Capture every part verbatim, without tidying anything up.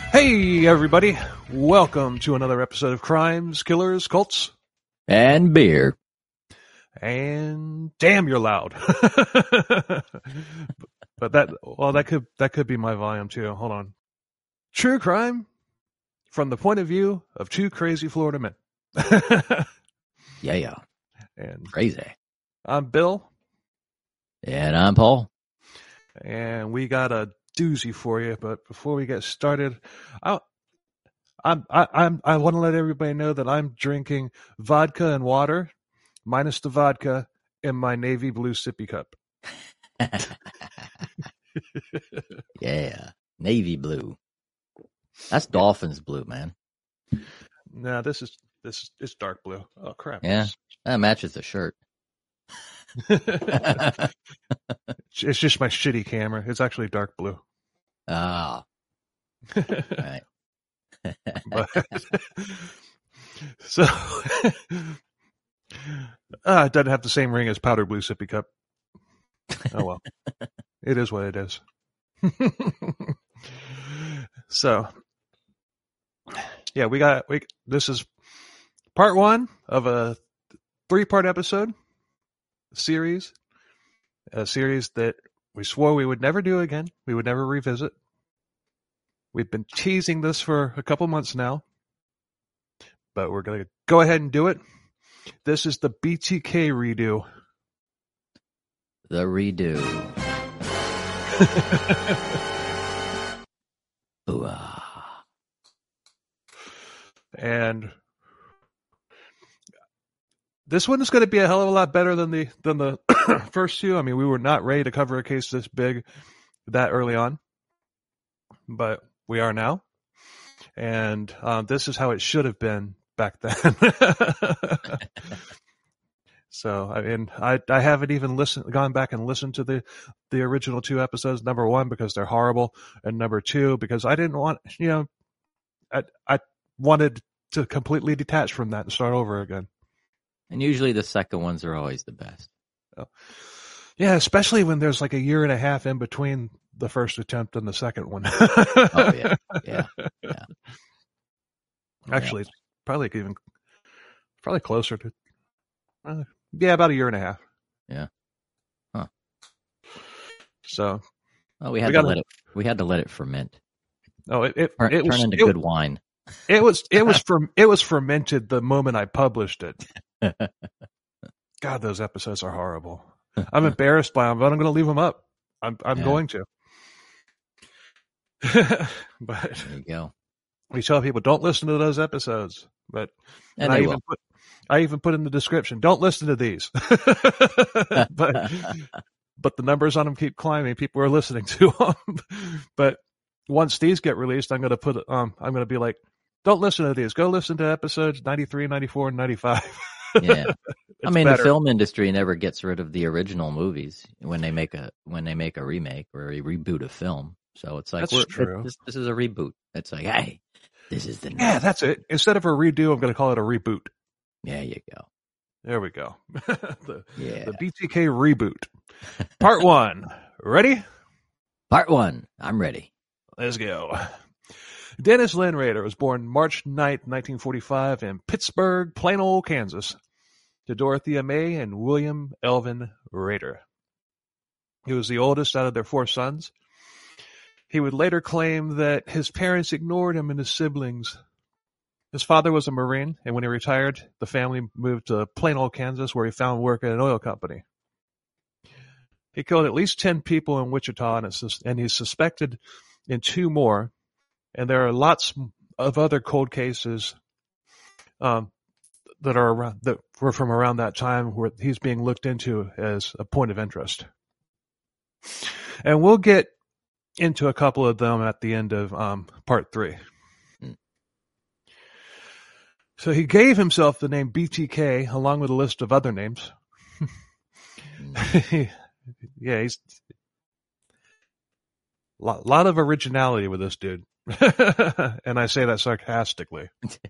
Hey, everybody. Welcome to another episode of Crimes, Killers, Cults, and Beer. And damn, you're loud. But that, well, that could, that could be my volume too. Hold on. True crime from the point of view of two crazy Florida men. Yeah, yeah. And Crazy. I'm Bill. And I'm Paul. And we got a doozy for you. But before we get started, I, I'm, I, I'm, I want to let everybody know that I'm drinking vodka and water, minus the vodka, in my navy blue sippy cup. Yeah. Navy blue. That's Dolphins blue, man. No, this is this is it's dark blue. Oh crap! Yeah. That matches the shirt. It's just my shitty camera. It's actually dark blue. Ah. Right. But, so uh, it doesn't have the same ring as powder blue sippy cup. Oh well, it is what it is. So, yeah, we got we. This is part one of a three-part episode series, a series that we swore we would never do again. We would never revisit. We've been teasing this for a couple months now, but we're going to go ahead and do it. This is the B T K redo. The redo. Ooh, ah. And this one is going to be a hell of a lot better than the than the first two. I mean, we were not ready to cover a case this big that early on, but we are now. And um, this is how it should have been back then. So, I mean, I I haven't even listened, gone back and listened to the, the original two episodes. Number one, because they're horrible, and number two, because I didn't want, you know, I I wanted to completely detach from that and start over again. And usually the second ones are always the best. So, yeah, especially when there's like a year and a half in between the first attempt and the second one. Oh yeah, yeah, yeah. Actually, it's probably even probably closer to. Uh, Yeah, about a year and a half. Yeah. Huh. So, well, we had we to gotta, let it. We had to let it ferment. Oh, it it, Turn, it was turn into it, good wine. It was it was from it was fermented the moment I published it. God, those episodes are horrible. I'm embarrassed by them, but I'm going to leave them up. I'm I'm Yeah. going to. But There you go. We tell people don't listen to those episodes, but And, and I they even will. put I even put in the description, don't listen to these. but but the numbers on them keep climbing. People are listening to them. But once these get released, I'm going to put um I'm going to be like, don't listen to these. Go listen to episodes ninety-three, ninety-four, and ninety-five. Yeah. I mean, better. the film industry never gets rid of the original movies when they make a when they make a remake or a reboot of film. So it's like That's we're, true. This, this is a reboot. It's like, hey, this is the Yeah, that's it. Instead of a redo, I'm going to call it a reboot. There you go. There we go. the, Yeah. the B T K reboot. Part one. Ready? Part one. I'm ready. Let's go. Dennis Lynn Rader was born March ninth, nineteen forty-five in Pittsburgh, Plano, Kansas, to Dorothea May and William Elvin Rader. He was the oldest out of their four sons. He would later claim that his parents ignored him and his siblings. His father was a Marine, and when he retired, the family moved to Plano, Kansas, where he found work at an oil company. He killed at least ten people in Wichita, and, it's, and he's suspected in two more. And there are lots of other cold cases um, that are around, that were from around that time where he's being looked into as a point of interest. And we'll get into a couple of them at the end of um, part three. Mm. So he gave himself the name B T K along with a list of other names. Mm. Yeah, he's a lot, lot of originality with this dude. And I say that sarcastically.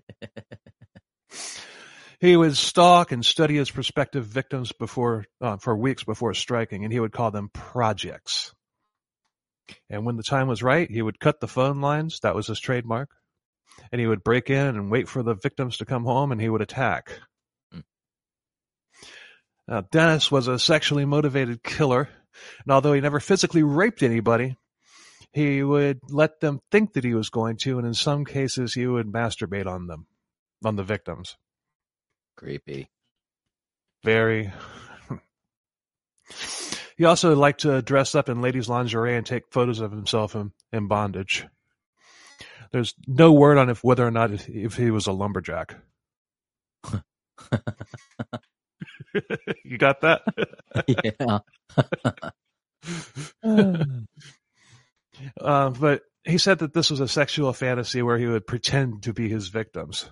He would stalk and study his prospective victims before uh, for weeks before striking, and he would call them projects. And when the time was right, he would cut the phone lines. That was his trademark. And he would break in and wait for the victims to come home, and he would attack. Mm. Now, Dennis was a sexually motivated killer, and although he never physically raped anybody, he would let them think that he was going to, and in some cases he would masturbate on them, on the victims. Creepy. Very. He also liked to dress up in ladies' lingerie and take photos of himself in, in bondage. There's no word on if whether or not if, if he was a lumberjack. You got that? Yeah. uh, but he said that this was a sexual fantasy where he would pretend to be his victims.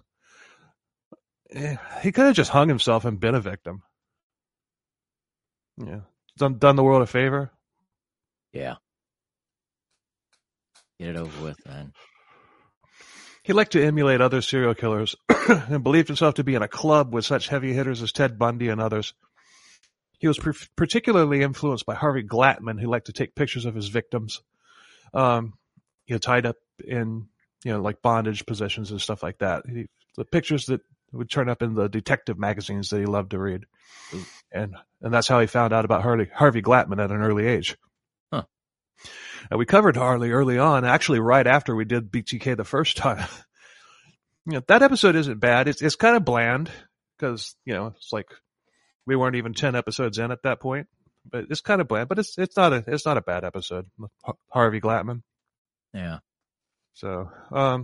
He could have just hung himself and been a victim. Yeah. Done, done the world a favor. Yeah. Get it over with, man. He liked to emulate other serial killers and believed himself to be in a club with such heavy hitters as Ted Bundy and others. He was pr- particularly influenced by Harvey Glattman, who liked to take pictures of his victims, um, you know, tied up in, you know, like bondage positions and stuff like that. He, the pictures that would turn up in the detective magazines that he loved to read. Ooh. And and that's how he found out about Harvey, Harvey Glattman at an early age. Huh. And we covered Harley early on, actually right after we did B T K the first time. You know, that episode isn't bad. It's it's kind of bland because, you know, it's like we weren't even ten episodes in at that point. But it's kind of bland. But it's it's not a it's not a bad episode. Harvey Glattman. Yeah. So um,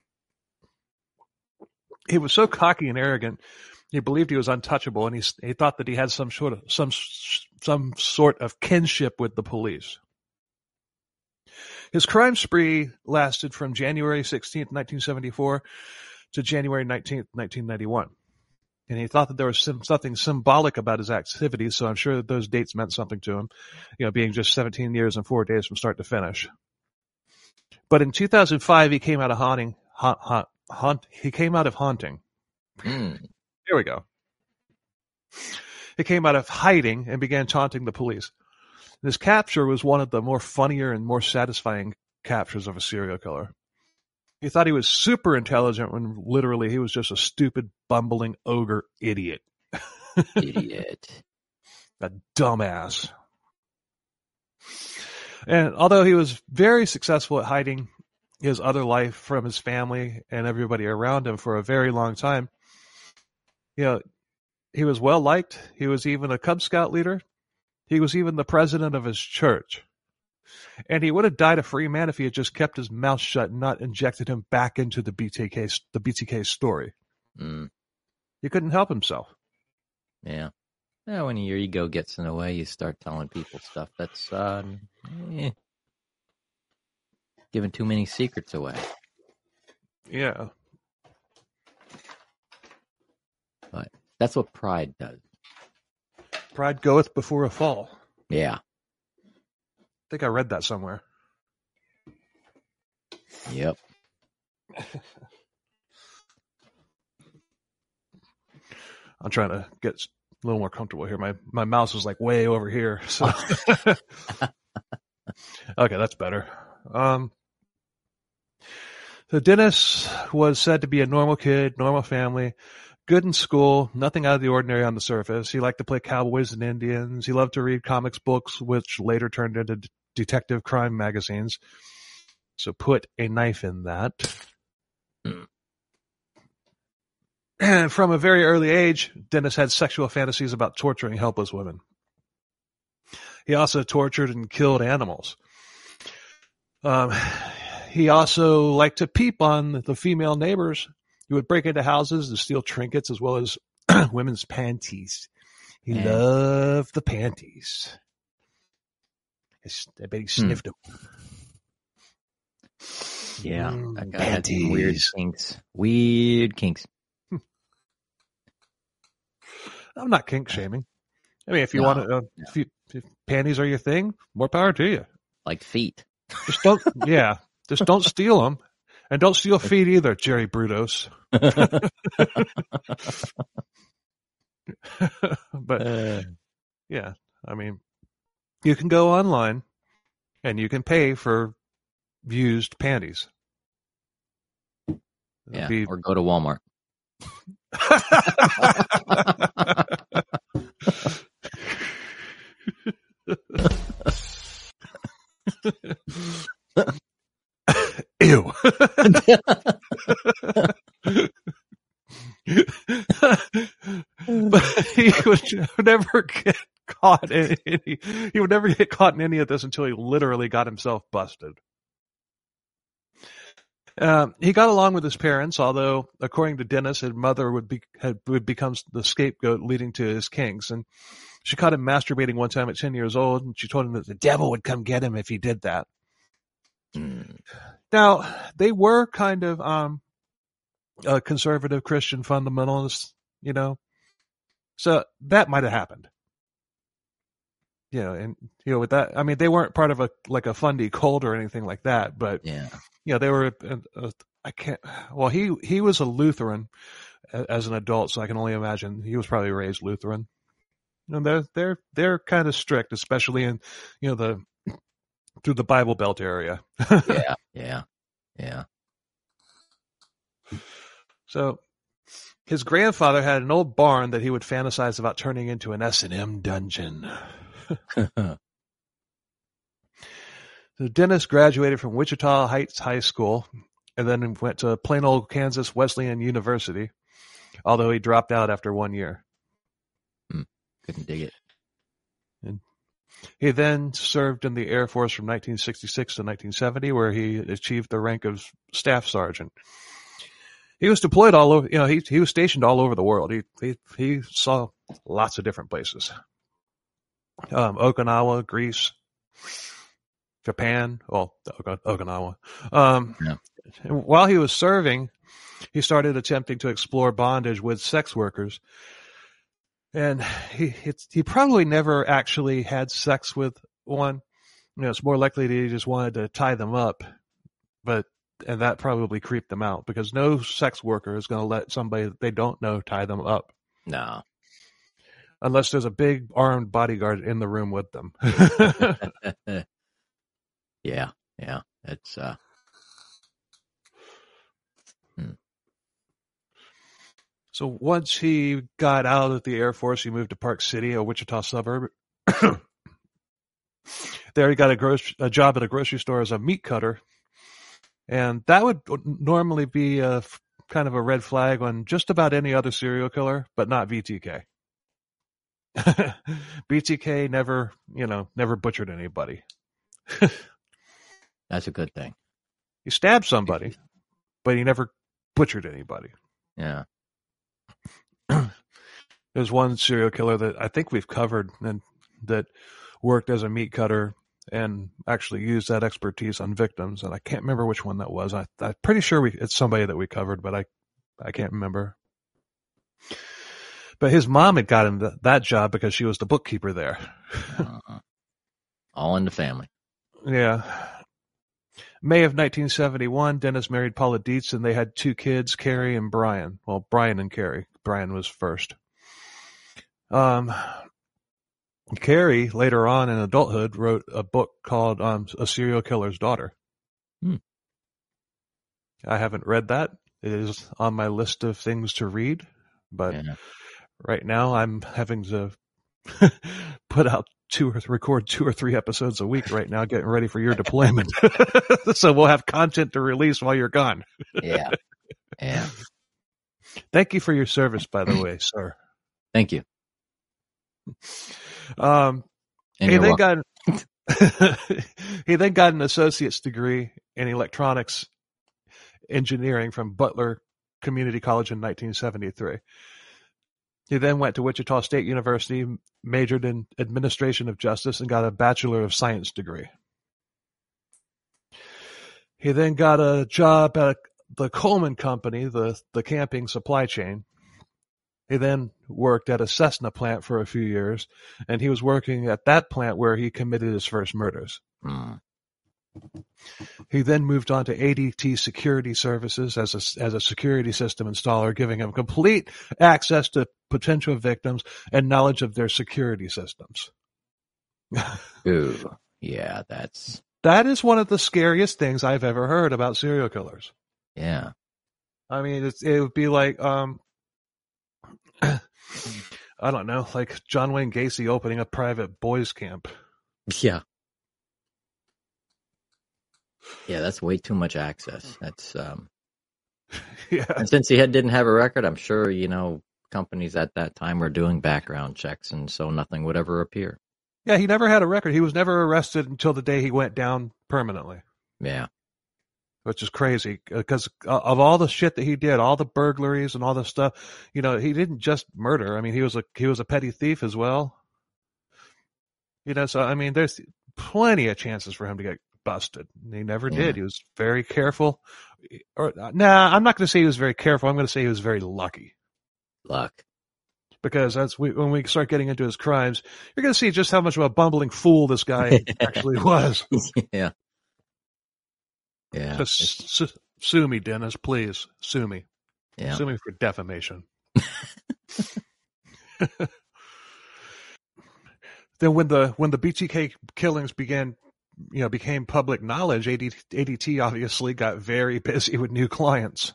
he was so cocky and arrogant. He believed he was untouchable, and he he thought that he had some sort of some some sort of kinship with the police. His crime spree lasted from January sixteenth, nineteen seventy-four to January nineteenth, nineteen ninety-one. And he thought that there was some, something symbolic about his activities, so I'm sure that those dates meant something to him, you know, being just seventeen years and four days from start to finish. But in two thousand five, he came out of haunting, haunt, haunt, haunt, he came out of haunting. Mm. There we go. He came out of hiding and began taunting the police. This capture was one of the more funnier and more satisfying captures of a serial killer. He thought he was super intelligent when literally he was just a stupid, bumbling ogre idiot. Idiot. A dumbass. And although he was very successful at hiding his other life from his family and everybody around him for a very long time, you know, he was well liked. He was even a Cub Scout leader. He was even the president of his church. And he would have died a free man if he had just kept his mouth shut and not injected him back into the B T K, the B T K story. Mm. He couldn't help himself. Yeah. Yeah, when your ego gets in the way, you start telling people stuff that's uh, eh, giving too many secrets away. Yeah. But that's what pride does. Pride goeth before a fall. Yeah. I think I read that somewhere. Yep. I'm trying to get a little more comfortable here. My my mouse is like way over here. So okay, that's better. Um, so Dennis was said to be a normal kid, normal family, good in school, nothing out of the ordinary on the surface. He liked to play cowboys and Indians. He loved to read comics books, which later turned into d- detective crime magazines. So put a knife in that. Mm. And from a very early age, Dennis had sexual fantasies about torturing helpless women. He also tortured and killed animals. Um, he also liked to peep on the female neighbors. He would break into houses to steal trinkets as well as women's panties. He Man. loved the panties. I bet he sniffed Hmm. them. Yeah. Mm, That guy had some weird panties. kinks. Weird kinks. I'm not kink shaming. I mean, if you No, want to, uh, no. if, you, if panties are your thing, more power to you. Like feet. Just don't, yeah, just don't steal them. And don't steal feet either, Jerry Brudos. But Uh, yeah, I mean, you can go online and you can pay for used panties. Yeah, Be... or go to Walmart. Ew. But he would never get caught in any, he would never get caught in any of this until he literally got himself busted. Um, he got along with his parents, although, according to Dennis, his mother would be had, would become the scapegoat, leading to his kinks. And she caught him masturbating one time at ten years old, and she told him that the devil would come get him if he did that. Mm. Now, they were kind of um, uh, conservative Christian fundamentalists, you know, so that might have happened. You know, and you know, with that, I mean, they weren't part of a like a fundy cult or anything like that, but yeah. You know, they were, uh, uh, I can't, well, he, he was a Lutheran as an adult, so I can only imagine he was probably raised Lutheran. And they're, they're, they're kind of strict, especially in, you know, the, through the Bible Belt area. yeah, yeah, yeah. So his grandfather had an old barn that he would fantasize about turning into an S and M dungeon. So Dennis graduated from Wichita Heights High School and then went to plain old Kansas Wesleyan University, although he dropped out after one year. Hmm. Couldn't dig it. And he then served in the Air Force from nineteen sixty-six to nineteen seventy, where he achieved the rank of staff sergeant. He was deployed all over, you know, he he was stationed all over the world. He he he saw lots of different places. Um, Okinawa, Greece, Japan, well, Okinawa. Um, yeah. While he was serving, he started attempting to explore bondage with sex workers. And he it's, he probably never actually had sex with one. You know, it's more likely that he just wanted to tie them up. But, and that probably creeped them out because no sex worker is going to let somebody that they don't know tie them up. No. Unless there's a big armed bodyguard in the room with them. Yeah, yeah, it's uh. Hmm. So once he got out of the Air Force, he moved to Park City, a Wichita suburb. There, he got a, grocery, a job at a grocery store as a meat cutter, and that would normally be a kind of a red flag on just about any other serial killer, but not B T K. B T K never, you know, never butchered anybody. That's a good thing. He stabbed somebody, but he never butchered anybody. Yeah. There's one serial killer that I think we've covered and that worked as a meat cutter and actually used that expertise on victims. And I can't remember which one that was. I, I'm pretty sure we, it's somebody that we covered, but I, I can't remember. But his mom had got him th- that job because she was the bookkeeper there. uh, all in the family. Yeah. May of nineteen seventy-one, Dennis married Paula Dietz, and they had two kids, Carrie and Brian. Well, Brian and Carrie. Brian was first. Um, Carrie, later on in adulthood, wrote a book called um, A Serial Killer's Daughter. Hmm. I haven't read that. It is on my list of things to read, but yeah. Right now I'm having to put out two or record two or three episodes a week right now, getting ready for your deployment. So we'll have content to release while you're gone. Yeah. Yeah. Thank you for your service, by the way, sir. Thank you. Um, and he then got he then got an associate's degree in electronics engineering from Butler Community College in nineteen seventy-three. He then went to Wichita State University, majored in administration of justice, and got a Bachelor of Science degree. He then got a job at the Coleman Company, the, the camping supply chain. He then worked at a Cessna plant for a few years, and he was working at that plant where he committed his first murders. Mm. He then moved on to A D T Security Services as a, as a security system installer, giving him complete access to potential victims and knowledge of their security systems. Ooh, yeah, that's... that is one of the scariest things I've ever heard about serial killers. Yeah. I mean, it's, it would be like, um, I don't know, like John Wayne Gacy opening a private boys camp. Yeah. Yeah, that's way too much access. That's um Yeah. And since he had, didn't have a record, I'm sure, you know, companies at that time were doing background checks, and so nothing would ever appear. Yeah, he never had a record. He was never arrested until the day he went down permanently. Yeah. Which is crazy because of all the shit that he did, all the burglaries and all the stuff. You know, he didn't just murder. I mean, he was a he was a petty thief as well. You know, so I mean, there's plenty of chances for him to get busted. He never Yeah. did. He was very careful. Or nah, I'm not going to say he was very careful. I'm going to say he was very lucky. Luck. Because that's we, when we start getting into his crimes, you're going to see just how much of a bumbling fool this guy actually was. Yeah. Yeah. Just su- sue me, Dennis, please. Sue me. Yeah. Sue me for defamation. Then when the when the B T K killings began, you know, became public knowledge, A D, A D T obviously got very busy with new clients.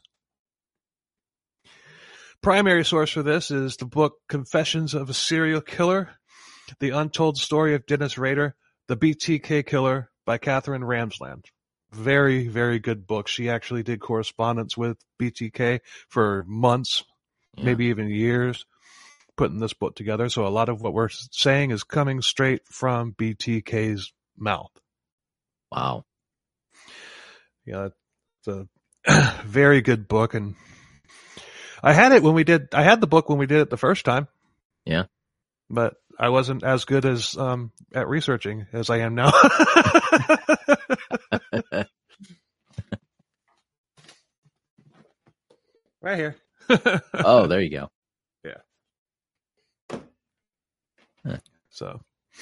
Primary source for this is the book Confessions of a Serial Killer, The Untold Story of Dennis Rader, The B T K Killer by Catherine Ramsland. Very, very good book. She actually did correspondence with B T K for months, Yeah. maybe even years, putting this book together. So a lot of what we're saying is coming straight from B T K's mouth. Wow. Yeah, it's a very good book. And I had it when we did, I had the book when we did it the first time. Yeah. But I wasn't as good as um, at researching as I am now. Right here. Oh, there you go. Yeah. Huh. So,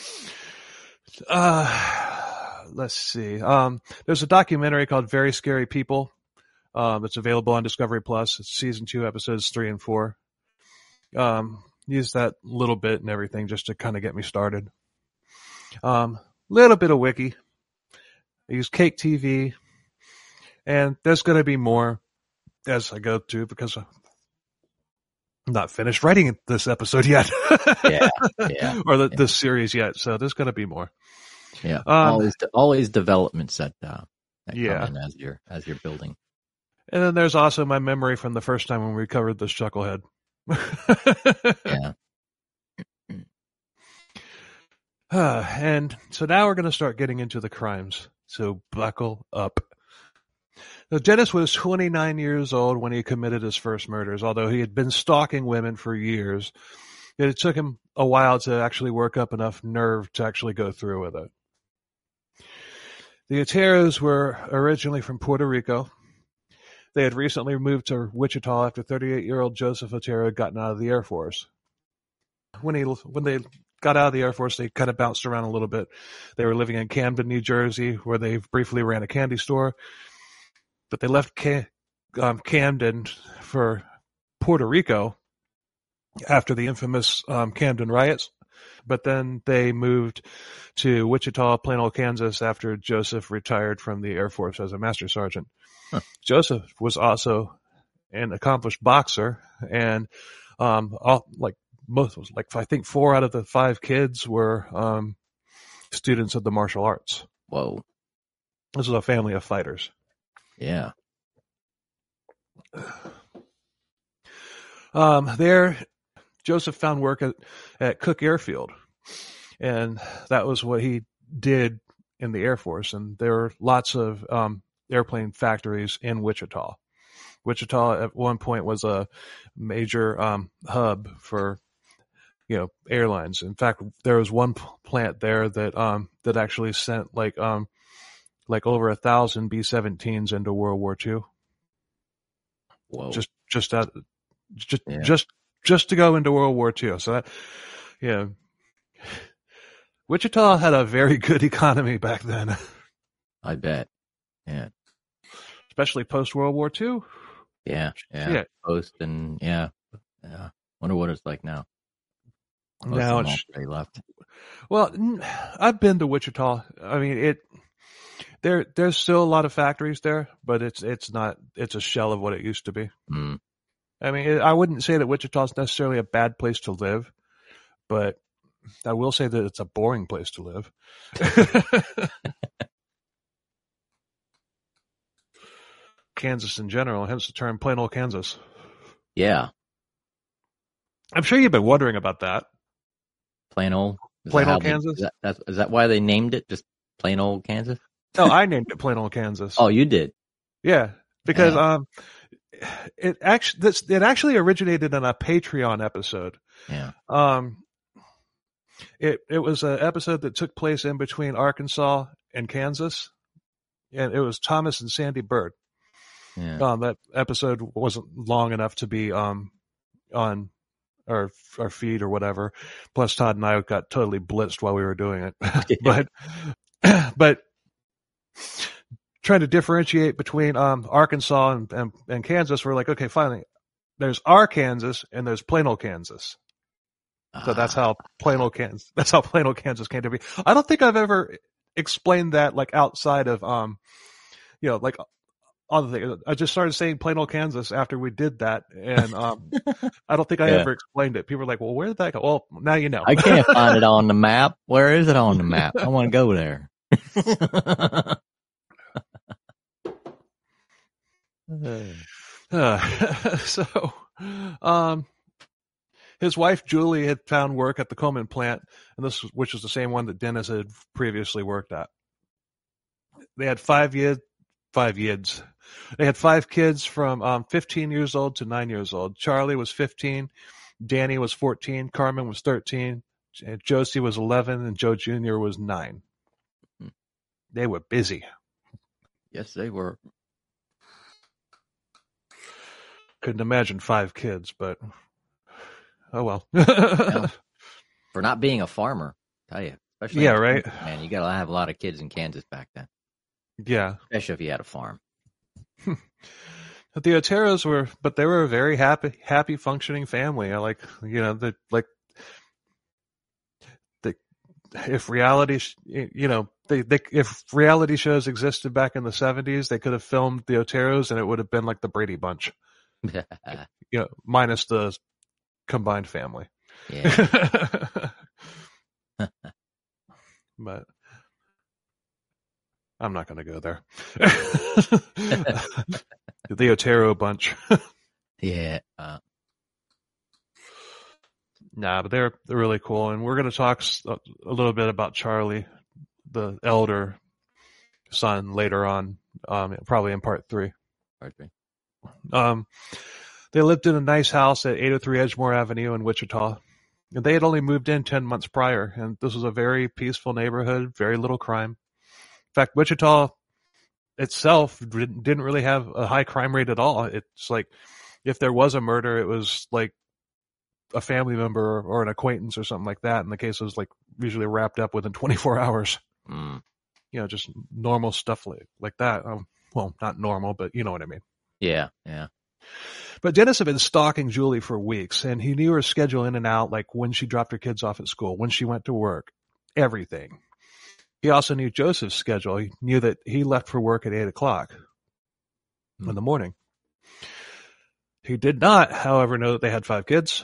uh, let's see. Um, there's a documentary called Very Scary People. Um, it's available on Discovery Plus. It's season two, episodes three and four. Um, use that little bit and everything just to kind of get me started. Um, little bit of wiki. I use Cake T V, and there's going to be more as I go through because I'm not finished writing this episode yet. Yeah, yeah, or the, yeah. this series yet. So there's going to be more. Yeah. Um, always, always developments that, uh, that Yeah. come in as you're as you're building. And then there's also my memory from the first time when we covered this Chucklehead. Yeah. Uh, and so now we're going to start getting into the crimes. So buckle up. Now, Dennis was twenty-nine years old when he committed his first murders, although he had been stalking women for years. It took him a while to actually work up enough nerve to actually go through with it. The Oteros were originally from Puerto Rico. They had recently moved to Wichita after thirty-eight-year-old Joseph Otero had gotten out of the Air Force. When he when they got out of the Air Force, they kind of bounced around a little bit. They were living in Camden, New Jersey, where they briefly ran a candy store. But they left Cam- um, Camden for Puerto Rico after the infamous um, Camden riots. But then they moved to Wichita, Plano, Kansas after Joseph retired from the Air Force as a master sergeant. Huh. Joseph was also an accomplished boxer, and um, all, like most, like I think four out of the five kids were um, students of the martial arts. Whoa. This is a family of fighters. Yeah. Um, there, Joseph found work at, at Cook Airfield, and that was what he did in the Air Force. And there were lots of um, airplane factories in Wichita. Wichita at one point was a major um, hub for, you know, airlines. In fact, there was one plant there that um, that actually sent like um, like over a thousand B seventeens into World War Two. Whoa. Just just that, just Yeah. just just to go into World War Two. So that, yeah, Wichita had a very good economy back then, I bet. Yeah. especially post World War Two. Yeah. Yeah. Yeah. Post and yeah. Yeah. Wonder what it's like now. Most Now of them it's already left. well, n- I've been to Wichita. I mean, it There, there's still a lot of factories there, but it's it's not. It's a shell of what it used to be. Mm. I mean, it, I wouldn't say that Wichita is necessarily a bad place to live, but I will say that it's a boring place to live. Kansas in general, hence the term plain old Kansas. Yeah. I'm sure you've been wondering about that. Plain old? Is plain that old they, Kansas? Is that, that's, is that why they named it just plain old Kansas? No, I named it plain old Kansas. Oh, you did? Yeah, because yeah. um, it actually this, it actually originated in a Patreon episode. Yeah. Um, it it was an episode that took place in between Arkansas and Kansas, and it was Thomas and Sandy Bird. Yeah. Um, that episode wasn't long enough to be um on our our feed or whatever. Plus, Todd and I got totally blitzed while we were doing it. but but trying to differentiate between um Arkansas and, and and Kansas, we're like, okay, finally, there's our Kansas and there's plain old Kansas. So that's how plain old Kansas. That's how plain old Kansas came to be. I don't think I've ever explained that like outside of um, you know, like other things. I just started saying plain old Kansas after we did that, and um, I don't think I yeah. ever explained it. People are like, "Well, where did that go?" Well, now you know. I can't find it on the map. Where is it on the map? I want to go there. uh, so, um. His wife, Julie, had found work at the Coleman plant, and this, which was the same one that Dennis had previously worked at. They had five years, five yids. They had five kids from um, fifteen years old to nine years old. Charlie was fifteen, Danny was fourteen, Carmen was thirteen, and Josie was eleven, and Joe Junior was nine. They were busy. Yes, they were. Couldn't imagine five kids, but... Oh, well. Yeah. For not being a farmer, I tell you. Especially yeah, right? Kansas, man, you got to have a lot of kids in Kansas back then. Yeah. Especially if you had a farm. The Oteros were, but they were a very happy, happy, functioning family. I like, you know, the, like, the, if reality, you know, they, they, if reality shows existed back in the seventies, they could have filmed the Oteros and it would have been like the Brady Bunch. You know, minus the combined family. Yeah. But I'm not going to go there. The Otero bunch. yeah. Uh, nah, but they're they're really cool, and we're going to talk a little bit about Charlie, the elder son, later on, um, probably in part three. Part three. Um, they lived in a nice house at eight oh three Edgemore Avenue in Wichita. And they had only moved in ten months prior, and this was a very peaceful neighborhood, very little crime. In fact, Wichita itself didn't really have a high crime rate at all. It's like if there was a murder, it was like a family member or an acquaintance or something like that, and the case was like usually wrapped up within twenty-four hours. Mm. You know, just normal stuff like, like that. Um, well, not normal, but you know what I mean. Yeah, yeah. But Dennis had been stalking Julie for weeks, and he knew her schedule in and out, like when she dropped her kids off at school, when she went to work, everything. He also knew Joseph's schedule. He knew that he left for work at eight o'clock mm. in the morning. He did not, however, know that they had five kids.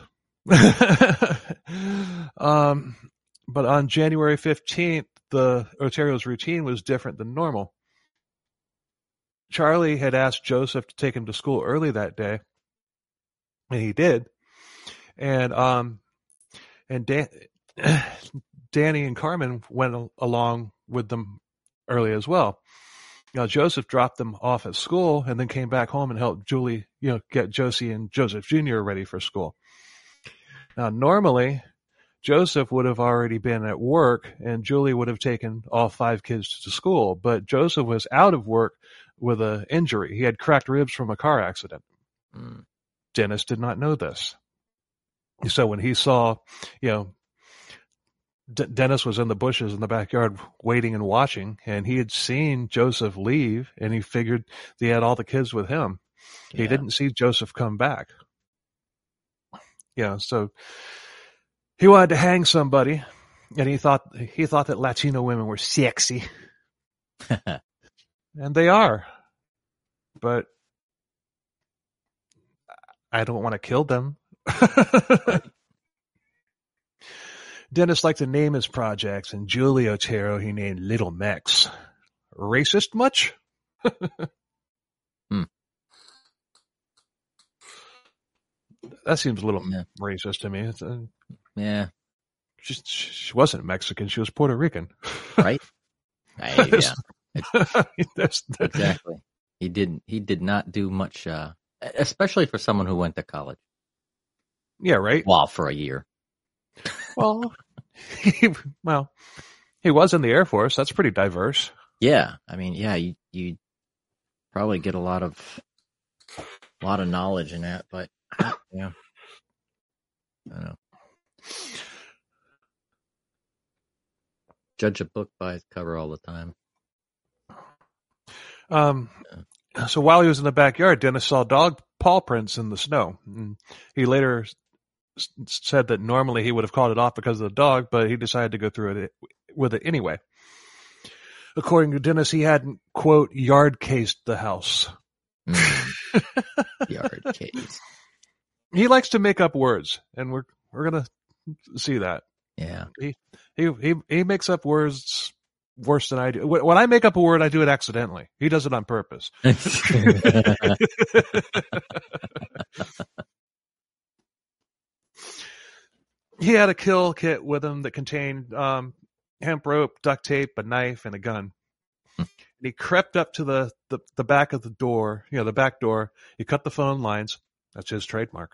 um, but on January fifteenth, the Otero's routine was different than normal. Charlie had asked Joseph to take him to school early that day, and he did. And um, and Dan, Danny and Carmen went along with them early as well. Now Joseph dropped them off at school and then came back home and helped Julie, you know, get Josie and Joseph Junior ready for school. Now normally, Joseph would have already been at work and Julie would have taken all five kids to school, but Joseph was out of work with an injury. He had cracked ribs from a car accident. Mm. Dennis did not know this. So when he saw, you know, D- Dennis was in the bushes in the backyard waiting and watching, and he had seen Joseph leave, and he figured he had all the kids with him. Yeah. He didn't see Joseph come back. Yeah, so he wanted to hang somebody, and he thought he thought that Latino women were sexy. and they are. But I don't want to kill them. Dennis liked to name his projects, and Julie Otero he named Little Mex. Racist much? hmm. That seems a little yeah. racist to me. It's, uh, yeah. She, she wasn't Mexican. She was Puerto Rican. Right? I, yeah. It, that's, that, exactly. He didn't. He did not do much, uh, especially for someone who went to college. Yeah, right. Well, for a year. Well, he, well, he was in the Air Force. That's pretty diverse. Yeah, I mean, yeah, you you probably get a lot of a lot of knowledge in that, but yeah, I don't know. Judge a book by its cover all the time. Um. So while he was in the backyard, Dennis saw dog paw prints in the snow. And he later said that normally he would have called it off because of the dog, but he decided to go through it with it anyway. According to Dennis, he hadn't, quote, yard cased the house. Mm. Yard case. He likes to make up words, and we're we're gonna see that. Yeah. He he he he makes up words worse than I do. When I make up a word, I do it accidentally. He does it on purpose. He had a kill kit with him that contained um, hemp rope, duct tape, a knife, and a gun. And he crept up to the, the, the back of the door, you know, the back door. He cut the phone lines. That's his trademark.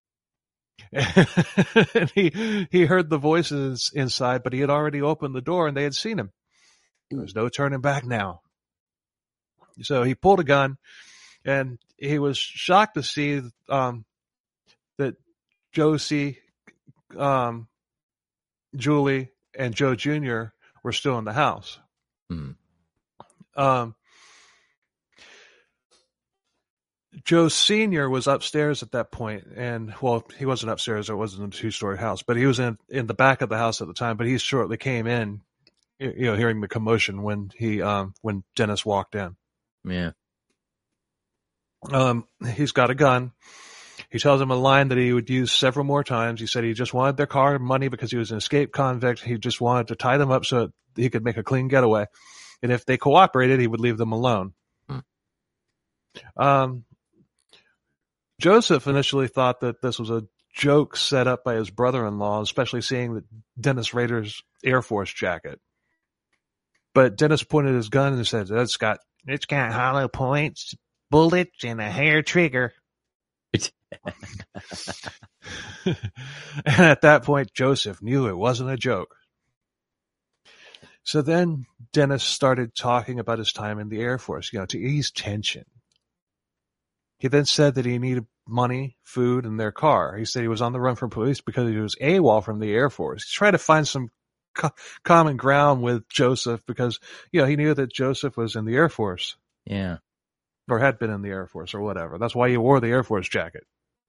And he he heard the voices inside, but he had already opened the door and they had seen him. There was no turning back now. So he pulled a gun, and he was shocked to see um, that Josie, um, Julie, and Joe Junior were still in the house. Hmm. Um, Joe Senior was upstairs at that point, and well, he wasn't upstairs. It wasn't a two-story house, but he was in in the back of the house at the time. But he shortly came in, you know, hearing the commotion when he um, when Dennis walked in. Yeah. Um, he's got a gun. He tells him a line that he would use several more times. He said he just wanted their car and money because he was an escaped convict. He just wanted to tie them up so he could make a clean getaway. And if they cooperated, he would leave them alone. Hmm. Um, Joseph initially thought that this was a joke set up by his brother-in-law, especially seeing the Dennis Rader's Air Force jacket. But Dennis pointed his gun and said, it's got, it's got hollow points, bullets, and a hair trigger. And at that point, Joseph knew it wasn't a joke. So then Dennis started talking about his time in the Air Force, you know, to ease tension. He then said that he needed money, food, and their car. He said he was on the run from police because he was AWOL from the Air Force. He tried to find some co- common ground with Joseph because, you know, he knew that Joseph was in the Air Force. Yeah. Or had been in the Air Force or whatever. That's why he wore the Air Force jacket.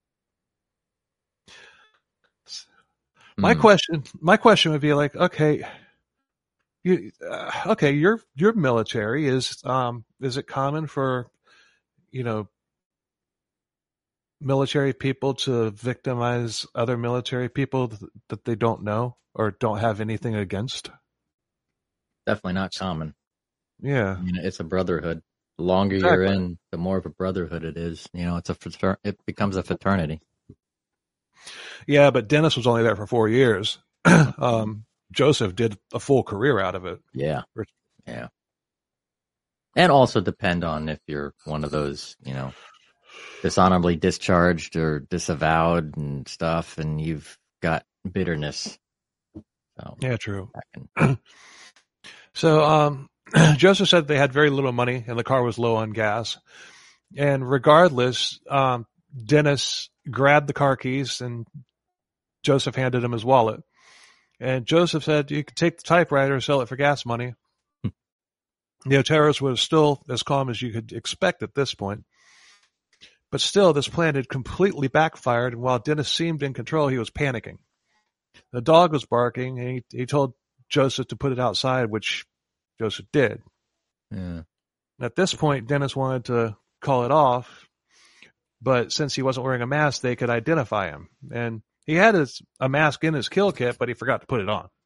My Hmm. question, my question would be like, okay, you, uh, okay, your your military is, um, is it common for, you know, military people to victimize other military people th- that they don't know or don't have anything against? Definitely not common. Yeah, I mean, it's a brotherhood. The longer exactly. you're in, the more of a brotherhood it is. You know, it's a frater- it becomes a fraternity. Yeah, but Dennis was only there for four years. um, Joseph did a full career out of it. Yeah. Yeah. And also depend on if you're one of those, you know, dishonorably discharged or disavowed and stuff, and you've got bitterness. So, Yeah, true. can... so um, Joseph said they had very little money and the car was low on gas. And regardless, um, Dennis grabbed the car keys and Joseph handed him his wallet. And Joseph said, you could take the typewriter and sell it for gas money. The Oteros was still as calm as you could expect at this point. But still, this plan had completely backfired, and while Dennis seemed in control, he was panicking. The dog was barking, and he, he told Joseph to put it outside, which Joseph did. Yeah. At this point, Dennis wanted to call it off, but since he wasn't wearing a mask, they could identify him. And he had his, a mask in his kill kit, but he forgot to put it on.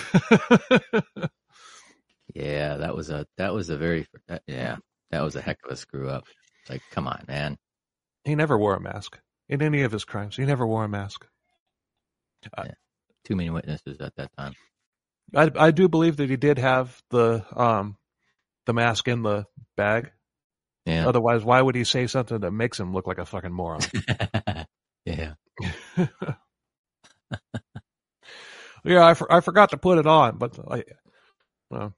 Yeah, that was a that was a very uh, yeah that was a heck of a screw up. It's like, come on, man. He never wore a mask in any of his crimes. He never wore a mask. Yeah. Too many witnesses at that time. I I do believe that he did have the um the mask in the bag. Yeah. Otherwise, why would he say something that makes him look like a fucking moron? Yeah. Yeah, I, for, I forgot to put it on, but I, well,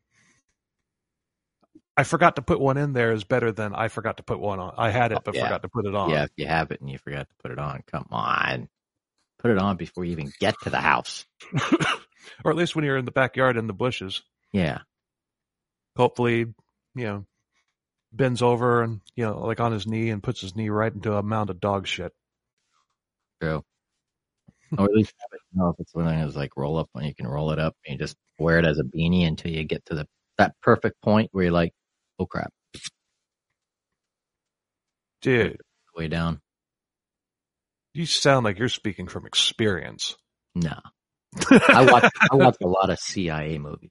I forgot to put one in there is better than I forgot to put one on. I had it, but Yeah. forgot to put it on. Yeah, if you have it and you forgot to put it on, come on. Put it on before you even get to the house. Or at least when you're in the backyard in the bushes. Yeah. Hopefully, you know, bends over and, you know, like on his knee and puts his knee right into a mound of dog shit. True. Or at least have it, you know, if it's one of those like roll up when you can roll it up and you just wear it as a beanie until you get to the that perfect point where you're like, oh crap. Dude, Way down. you sound like you're speaking from experience. No. I watch I watch a lot of C I A movies.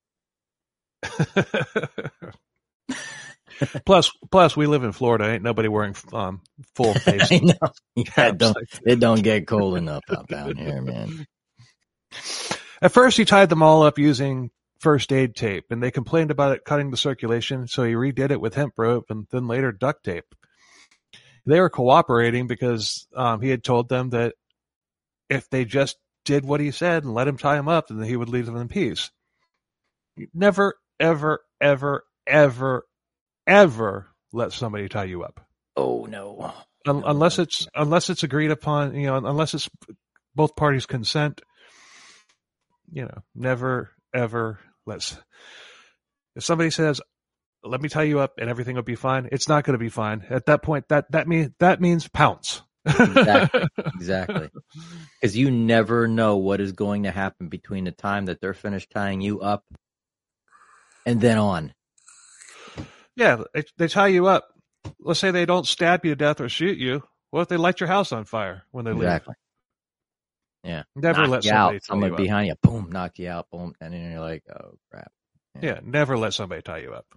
plus, plus, we live in Florida. Ain't nobody wearing um, full face. I know. Yeah, it don't, it don't get cold enough out down here, man. At first, he tied them all up using first aid tape, and they complained about it cutting the circulation, so he redid it with hemp rope and then later duct tape. They were cooperating because um, he had told them that if they just did what he said and let him tie him up, then he would leave them in peace. Never, ever, ever, ever, ever let somebody tie you up. Oh no. Un- unless it's unless it's agreed upon, you know, unless it's both parties consent. You know, never, ever let's. If somebody says, "Let me tie you up and everything will be fine," it's not going to be fine. At that point, that that means that means pounce. Exactly. Exactly. Because you never know what is going to happen between the time that they're finished tying you up and then on. Yeah, they, they tie you up. Let's say they don't stab you to death or shoot you. What if they light your house on fire when they Exactly. leave? Yeah. Never knock let you somebody out. tie Somebody you up. behind you, boom, knock you out, boom, and then you're like, oh crap. Yeah, never let somebody tie you up.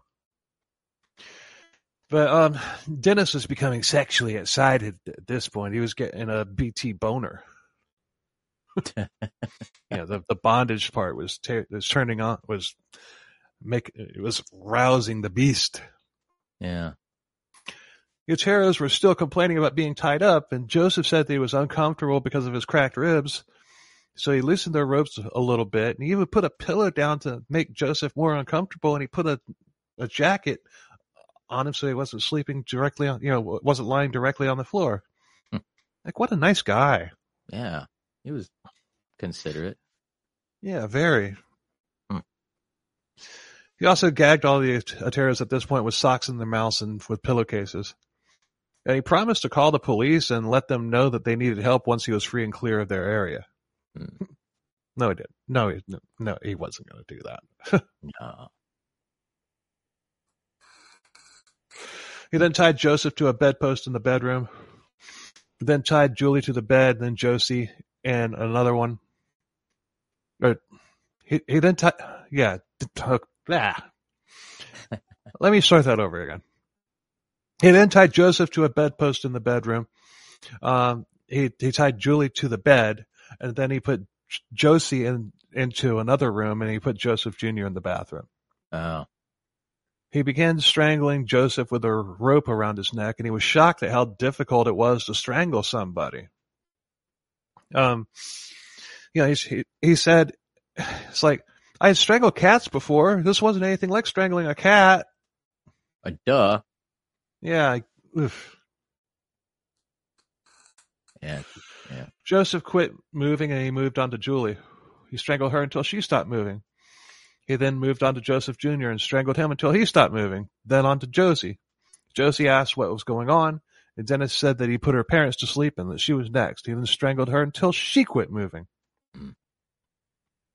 But um, Dennis was becoming sexually excited at this point. He was getting a B T boner. You know, the the bondage part was, ter- was turning on, was make it was rousing the beast. Yeah. Gutierrez were still complaining about being tied up, and Joseph said that he was uncomfortable because of his cracked ribs. So he loosened their ropes a little bit, and he even put a pillow down to make Joseph more uncomfortable, and he put a, a jacket on him so he wasn't sleeping directly on, you know, wasn't lying directly on the floor. Hmm. Like, what a nice guy. Yeah. He was considerate. Yeah, very. Hmm. He also gagged all the Ateras at this point with socks in their mouths and with pillowcases. And he promised to call the police and let them know that they needed help once he was free and clear of their area. Hmm. No, he didn't. No, he, no, no, he wasn't going to do that. No. He then tied Joseph to a bedpost in the bedroom, then tied Julie to the bed, then Josie and another one. Or he, he then tied, yeah, took, ah. Let me start that over again. He then tied Joseph to a bedpost in the bedroom. Um, he, he tied Julie to the bed, and then he put Josie in, into another room, and he put Joseph Junior in the bathroom. Oh. He began strangling Joseph with a rope around his neck, and he was shocked at how difficult it was to strangle somebody. Um, you know, he, he said, it's like, I had strangled cats before. This wasn't anything like strangling a cat. Uh, duh. Yeah. I, oof. Yeah. Yeah. Joseph quit moving, and he moved on to Julie. He strangled her until she stopped moving. He then moved on to Joseph Junior and strangled him until he stopped moving. Then on to Josie. Josie asked what was going on, and Dennis said that he put her parents to sleep and that she was next. He then strangled her until she quit moving. Mm.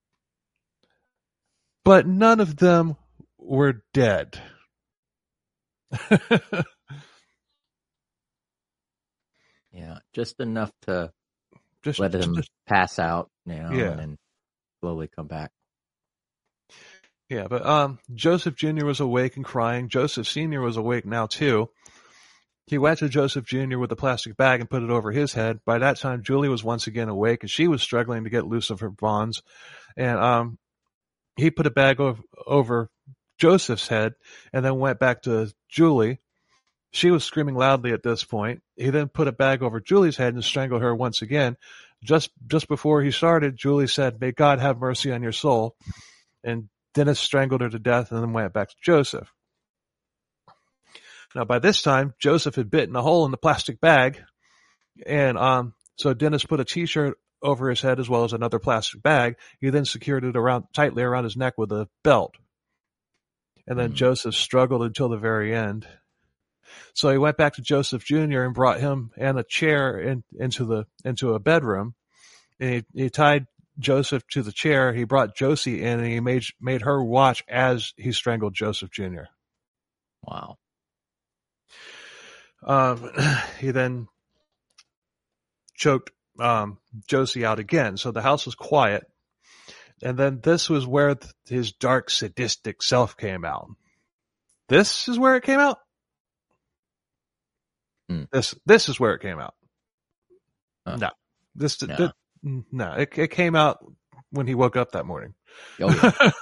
But none of them were dead. Yeah, just enough to just, let him just pass out, you know, yeah. and then slowly come back. Yeah, but um, Joseph Junior was awake and crying. Joseph Senior was awake now too. He went to Joseph Junior with a plastic bag and put it over his head. By that time, Julie was once again awake, and she was struggling to get loose of her bonds. And um, he put a bag over, over Joseph's head and then went back to Julie. She was screaming loudly at this point. He then put a bag over Julie's head and strangled her once again. Just just before he started, Julie said, "May God have mercy on your soul." And Dennis strangled her to death and then went back to Joseph. Now, by this time, Joseph had bitten a hole in the plastic bag, and um, so Dennis put a T-shirt over his head as well as another plastic bag. He then secured it around tightly around his neck with a belt. And then mm. Joseph struggled until the very end. So he went back to Joseph Junior and brought him and a chair in, into the into a bedroom. And he, he tied Joseph to the chair. He brought Josie in, and he made made her watch as he strangled Joseph Junior Wow. Um, he then choked um, Josie out again. So the house was quiet. And then this was where th- his dark, sadistic self came out. This is where it came out? Hmm. This this is where it came out. Huh. No. This, no. Th- no, it, it came out when he woke up that morning. Oh, yeah.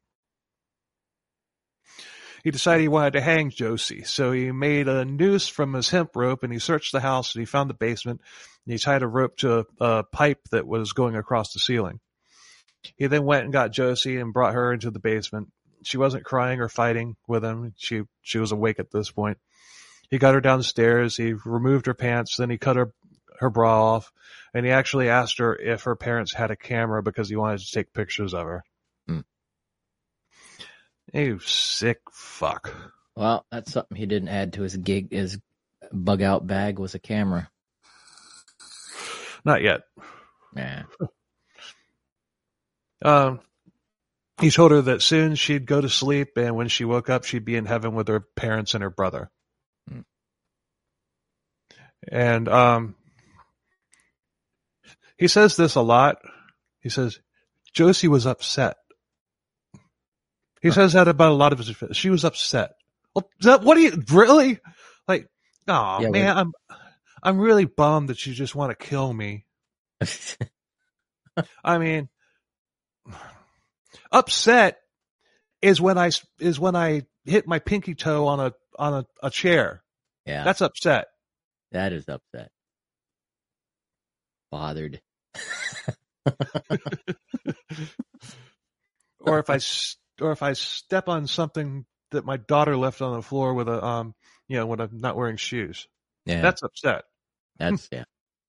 He decided he wanted to hang Josie, so he made a noose from his hemp rope, and he searched the house, and he found the basement, and he tied a rope to a, a pipe that was going across the ceiling. He then went and got Josie and brought her into the basement. She wasn't crying or fighting with him. She she was awake at this point. He got her downstairs. He removed her pants. Then he cut her, her bra off, and he actually asked her if her parents had a camera because he wanted to take pictures of her. Hmm. You sick fuck. Well, that's something he didn't add to his gig. His bug out bag was a camera. Not yet. Yeah. Um, he told her that soon she'd go to sleep, and when she woke up, she'd be in heaven with her parents and her brother. Hmm. And um, he says this a lot. He says, Josie was upset. He huh. says that about a lot of his. She was upset. Well, that, what do you really like? Oh yeah, man, I'm I'm really bummed that you just want to kill me. I mean, upset is when I is when I hit my pinky toe on a on a, a chair. Yeah, that's upset. That is upset. Bothered. Or if I or if I step on something that my daughter left on the floor with a um you know when I'm not wearing shoes. Yeah, that's upset. That's yeah.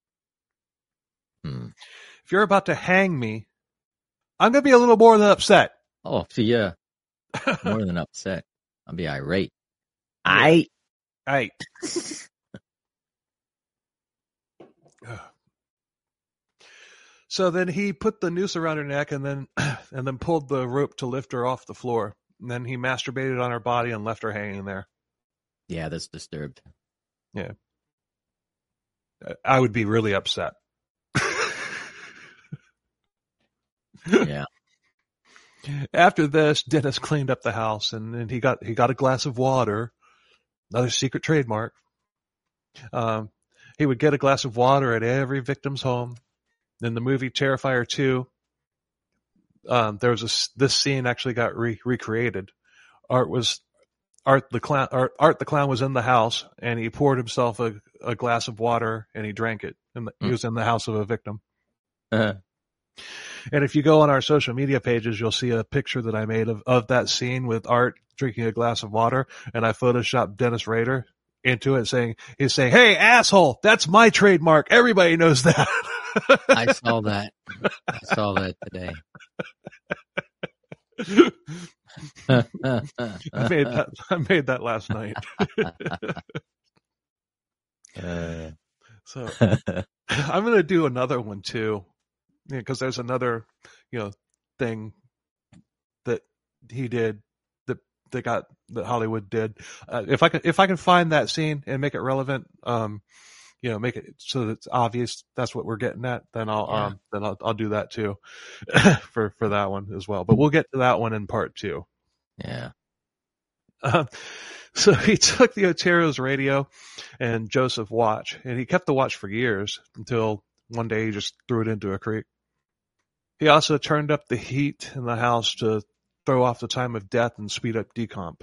Hmm. If you're about to hang me, I'm gonna be a little more than upset. Oh, so yeah, more than upset. I'll be irate. I, I. So then he put the noose around her neck and then and then pulled the rope to lift her off the floor. And then he masturbated on her body and left her hanging there. Yeah, that's disturbed. Yeah. I would be really upset. Yeah. After this, Dennis cleaned up the house and, and he got he got a glass of water, another secret trademark. Um, he would get a glass of water at every victim's home. In the movie Terrifier two, um, there was a, this scene actually got re- recreated. Art was Art the clown. Art, Art the clown was in the house, and he poured himself a, a glass of water, and he drank it. And mm. he was in the house of a victim. Uh-huh. And if you go on our social media pages, you'll see a picture that I made of, of that scene with Art drinking a glass of water, and I photoshopped Dennis Rader into it, saying he's saying, "Hey, asshole, that's my trademark. Everybody knows that." I saw that. I saw that today. I made that. I made that last night. uh, so I'm gonna do another one too, because yeah, there's another, you know, thing that he did that they got that Hollywood did. Uh, if I can if I can find that scene and make it relevant, um, you know, make it so that it's obvious that's what we're getting at, then I'll Yeah. um then I'll I'll do that too for for that one as well. But we'll get to that one in part two. Yeah. Uh, so he took the Otero's radio and Joseph watch, and he kept the watch for years until one day he just threw it into a creek. He also turned up the heat in the house to throw off the time of death and speed up decomp.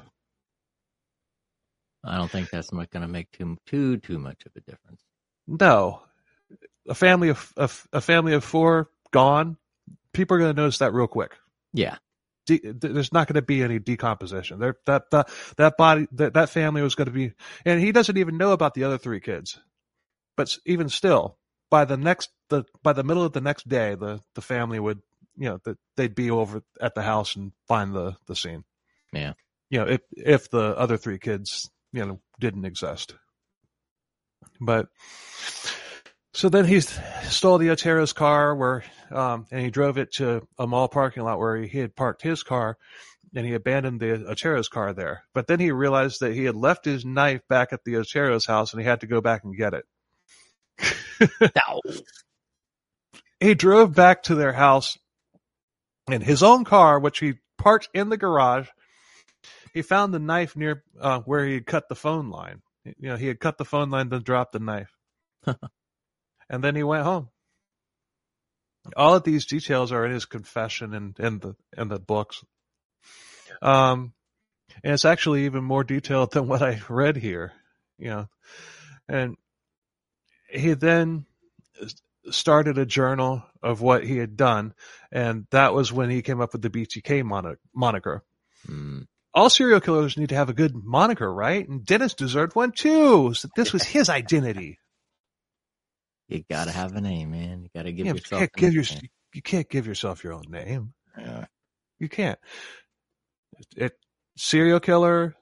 I don't think that's going to make too too too much of a difference. No, a family of a, a family of four gone. People are going to notice that real quick. Yeah. De- there's not going to be any decomposition. There, that that that body that that family was going to be, and he doesn't even know about the other three kids. But even still, by the next the by the middle of the next day, the the family would, you know, that they'd be over at the house and find the the scene. Yeah. You know, if if the other three kids, you know, didn't exist. But so then he stole the Otero's car, where um, and he drove it to a mall parking lot where he had parked his car, and he abandoned the Otero's car there. But then he realized that he had left his knife back at the Otero's house, and he had to go back and get it. No. He drove back to their house in his own car, which he parked in the garage. He found the knife near uh, where he had cut the phone line. You know, he had cut the phone line, then dropped the knife. And then he went home. All of these details are in his confession and in the in the books. Um, and it's actually even more detailed than what I read here. You know, and he then started a journal of what he had done, and that was when he came up with the B T K mon- moniker. Mm. All serial killers need to have a good moniker, right? And Dennis deserved one too. So this was his identity. You gotta have a name, man. You gotta give Yeah, yourself. you, can't give your, you can't give yourself your own name. Yeah. You can't. It, it serial killer,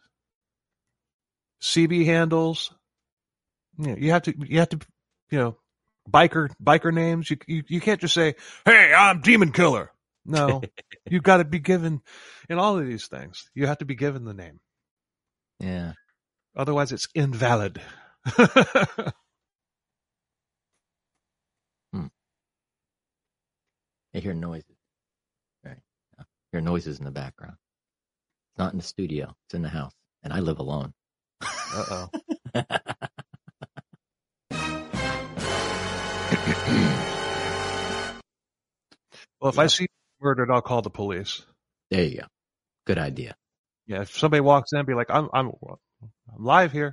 C B handles. You know, you have to. You have to. You know, biker biker names. You you, you can't just say, "Hey, I'm Demon Killer." No, you've got to be given. In all of these things, you have to be given the name. Yeah. Otherwise, it's invalid. Hmm. I hear noises. Right. I hear noises in the background. It's not in the studio. It's in the house. And I live alone. Uh-oh. Well, if Yeah. I see murdered, I'll call the police. There you go. Good idea. Yeah, if somebody walks in, be like, I'm I'm I'm live here.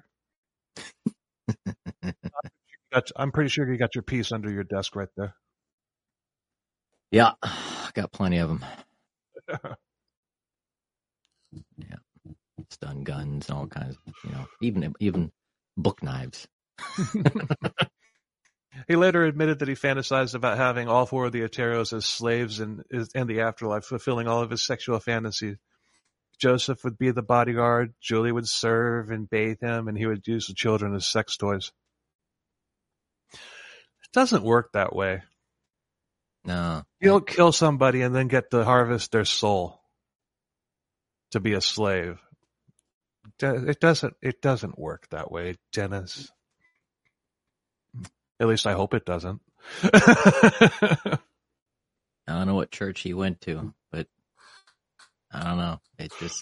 I'm pretty sure you got your piece under your desk right there. Yeah. Got plenty of them. Yeah. Stun guns and all kinds of, you know, even even book knives. He later admitted that he fantasized about having all four of the Oteros as slaves in, in the afterlife, fulfilling all of his sexual fantasies. Joseph would be the bodyguard, Julie would serve and bathe him, and he would use the children as sex toys. It doesn't work that way. No. You don't kill somebody and then get to harvest their soul to be a slave. It doesn't, it doesn't work that way, Dennis. At least I hope it doesn't. I don't know what church he went to, but I don't know. It just...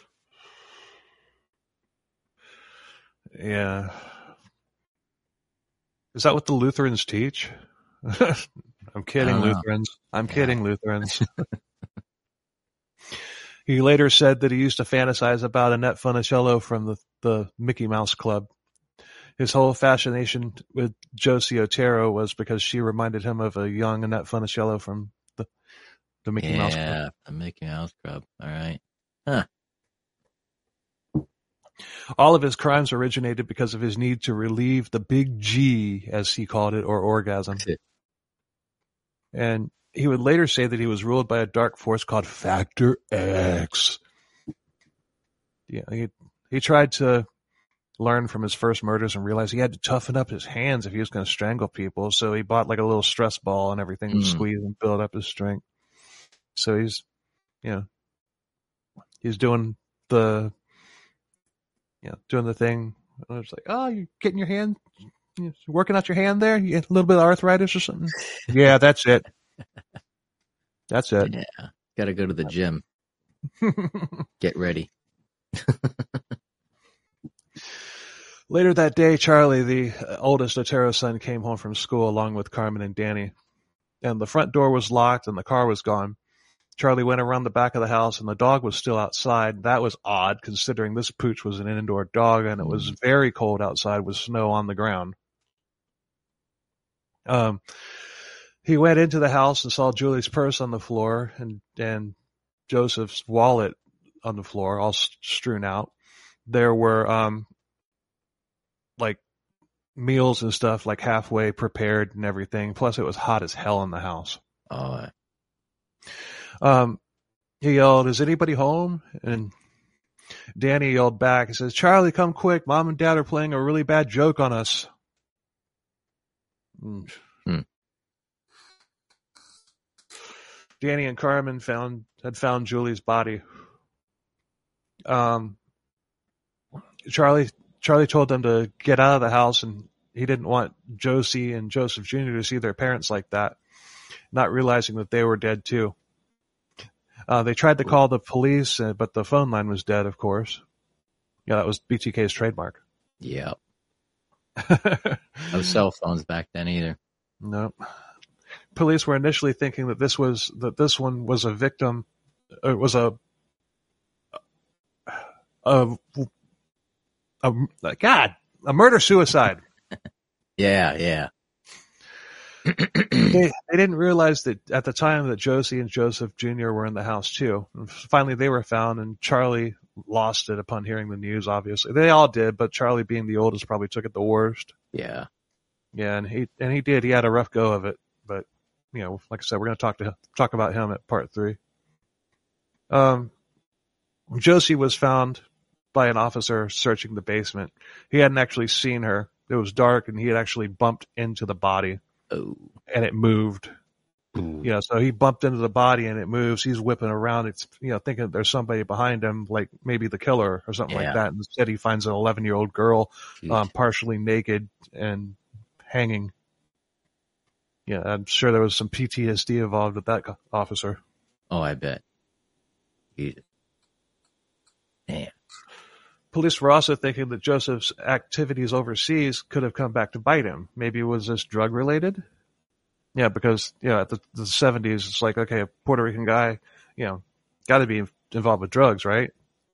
Yeah. Is that what the Lutherans teach? I'm kidding, Lutherans. I'm yeah. kidding, Lutherans. He later said that he used to fantasize about Annette Funicello from the, the Mickey Mouse Club. His whole fascination with Josie Otero was because she reminded him of a young Annette Funicello from the, the Mickey yeah, Mouse Club. Yeah, the Mickey Mouse Club. All right. Huh. All of his crimes originated because of his need to relieve the big G, as he called it, or orgasm. And he would later say that he was ruled by a dark force called Factor X. Yeah, he he tried to learn from his first murders and realized he had to toughen up his hands if he was going to strangle people. So he bought like a little stress ball and everything to mm. squeeze and build up his strength. So he's, you know, he's doing the you know, doing the thing. I was like, oh, you're getting your hand, you're working out your hand there? You get a little bit of arthritis or something? Yeah, that's it. That's it. Yeah. Got to go to the gym. Get ready. Later that day, Charlie, the oldest Otero son, came home from school along with Carmen and Danny. And the front door was locked and the car was gone. Charlie went around the back of the house and the dog was still outside. That was odd, considering this pooch was an indoor dog and it was very cold outside with snow on the ground. Um, he went into the house and saw Julie's purse on the floor and, and Joseph's wallet on the floor, all strewn out. There were, um, like meals and stuff, like halfway prepared and everything. Plus it was hot as hell in the house. Oh, Um, he yelled, "Is anybody home?" And Danny yelled back. He says, "Charlie, come quick. Mom and Dad are playing a really bad joke on us." Mm. Hmm. Danny and Carmen found had found Julie's body. Um, Charlie Charlie told them to get out of the house, and he didn't want Josie and Joseph Junior to see their parents like that, not realizing that they were dead too. Uh, they tried to call the police, uh, but the phone line was dead, of course. Yeah, that was B T K's trademark. Yep. No cell phones back then either. Nope. Police were initially thinking that this was that this one was a victim. It was a a, a, a God a murder suicide. Yeah, yeah. they, they didn't realize that at the time that Josie and Joseph Junior were in the house too. And finally, they were found, and Charlie lost it upon hearing the news. Obviously, they all did, but Charlie, being the oldest, probably took it the worst. Yeah, yeah, and he and he did. He had a rough go of it, but you know, like I said, we're going to talk to talk about him at part three. Um, Josie was found by an officer searching the basement. He hadn't actually seen her. It was dark, and he had actually bumped into the body. Oh. And it moved. Ooh. You know, so he bumped into the body and it moves. He's whipping around. It's, you know, thinking there's somebody behind him, like maybe the killer or something Yeah. like that. And instead he finds an eleven year old girl, um, partially naked and hanging. Yeah, I'm sure there was some P T S D involved with that officer. Oh, I bet. Jesus. Man. Police were also thinking that Joseph's activities overseas could have come back to bite him. Maybe was this drug related? Yeah, because, you know, at the, the seventies, it's like, okay, a Puerto Rican guy, you know, got to be involved with drugs, right?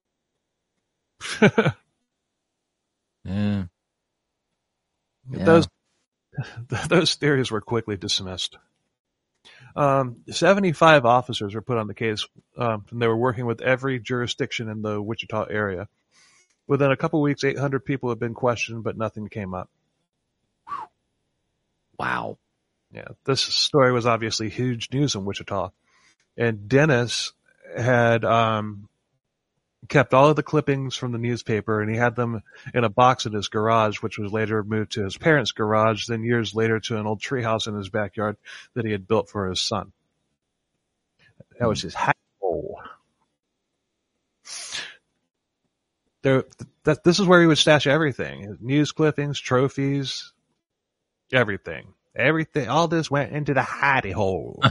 yeah. yeah. Those those theories were quickly dismissed. Um, seventy-five officers were put on the case, um, and they were working with every jurisdiction in the Wichita area. Within a couple of weeks, eight hundred people had been questioned, but nothing came up. Wow. Yeah, this story was obviously huge news in Wichita. And Dennis had um, kept all of the clippings from the newspaper, and he had them in a box in his garage, which was later moved to his parents' garage, then years later to an old treehouse in his backyard that he had built for his son. That was his hat hole. There, that, this is where he would stash everything. His news clippings, trophies, everything. Everything, all this went into the hidey hole.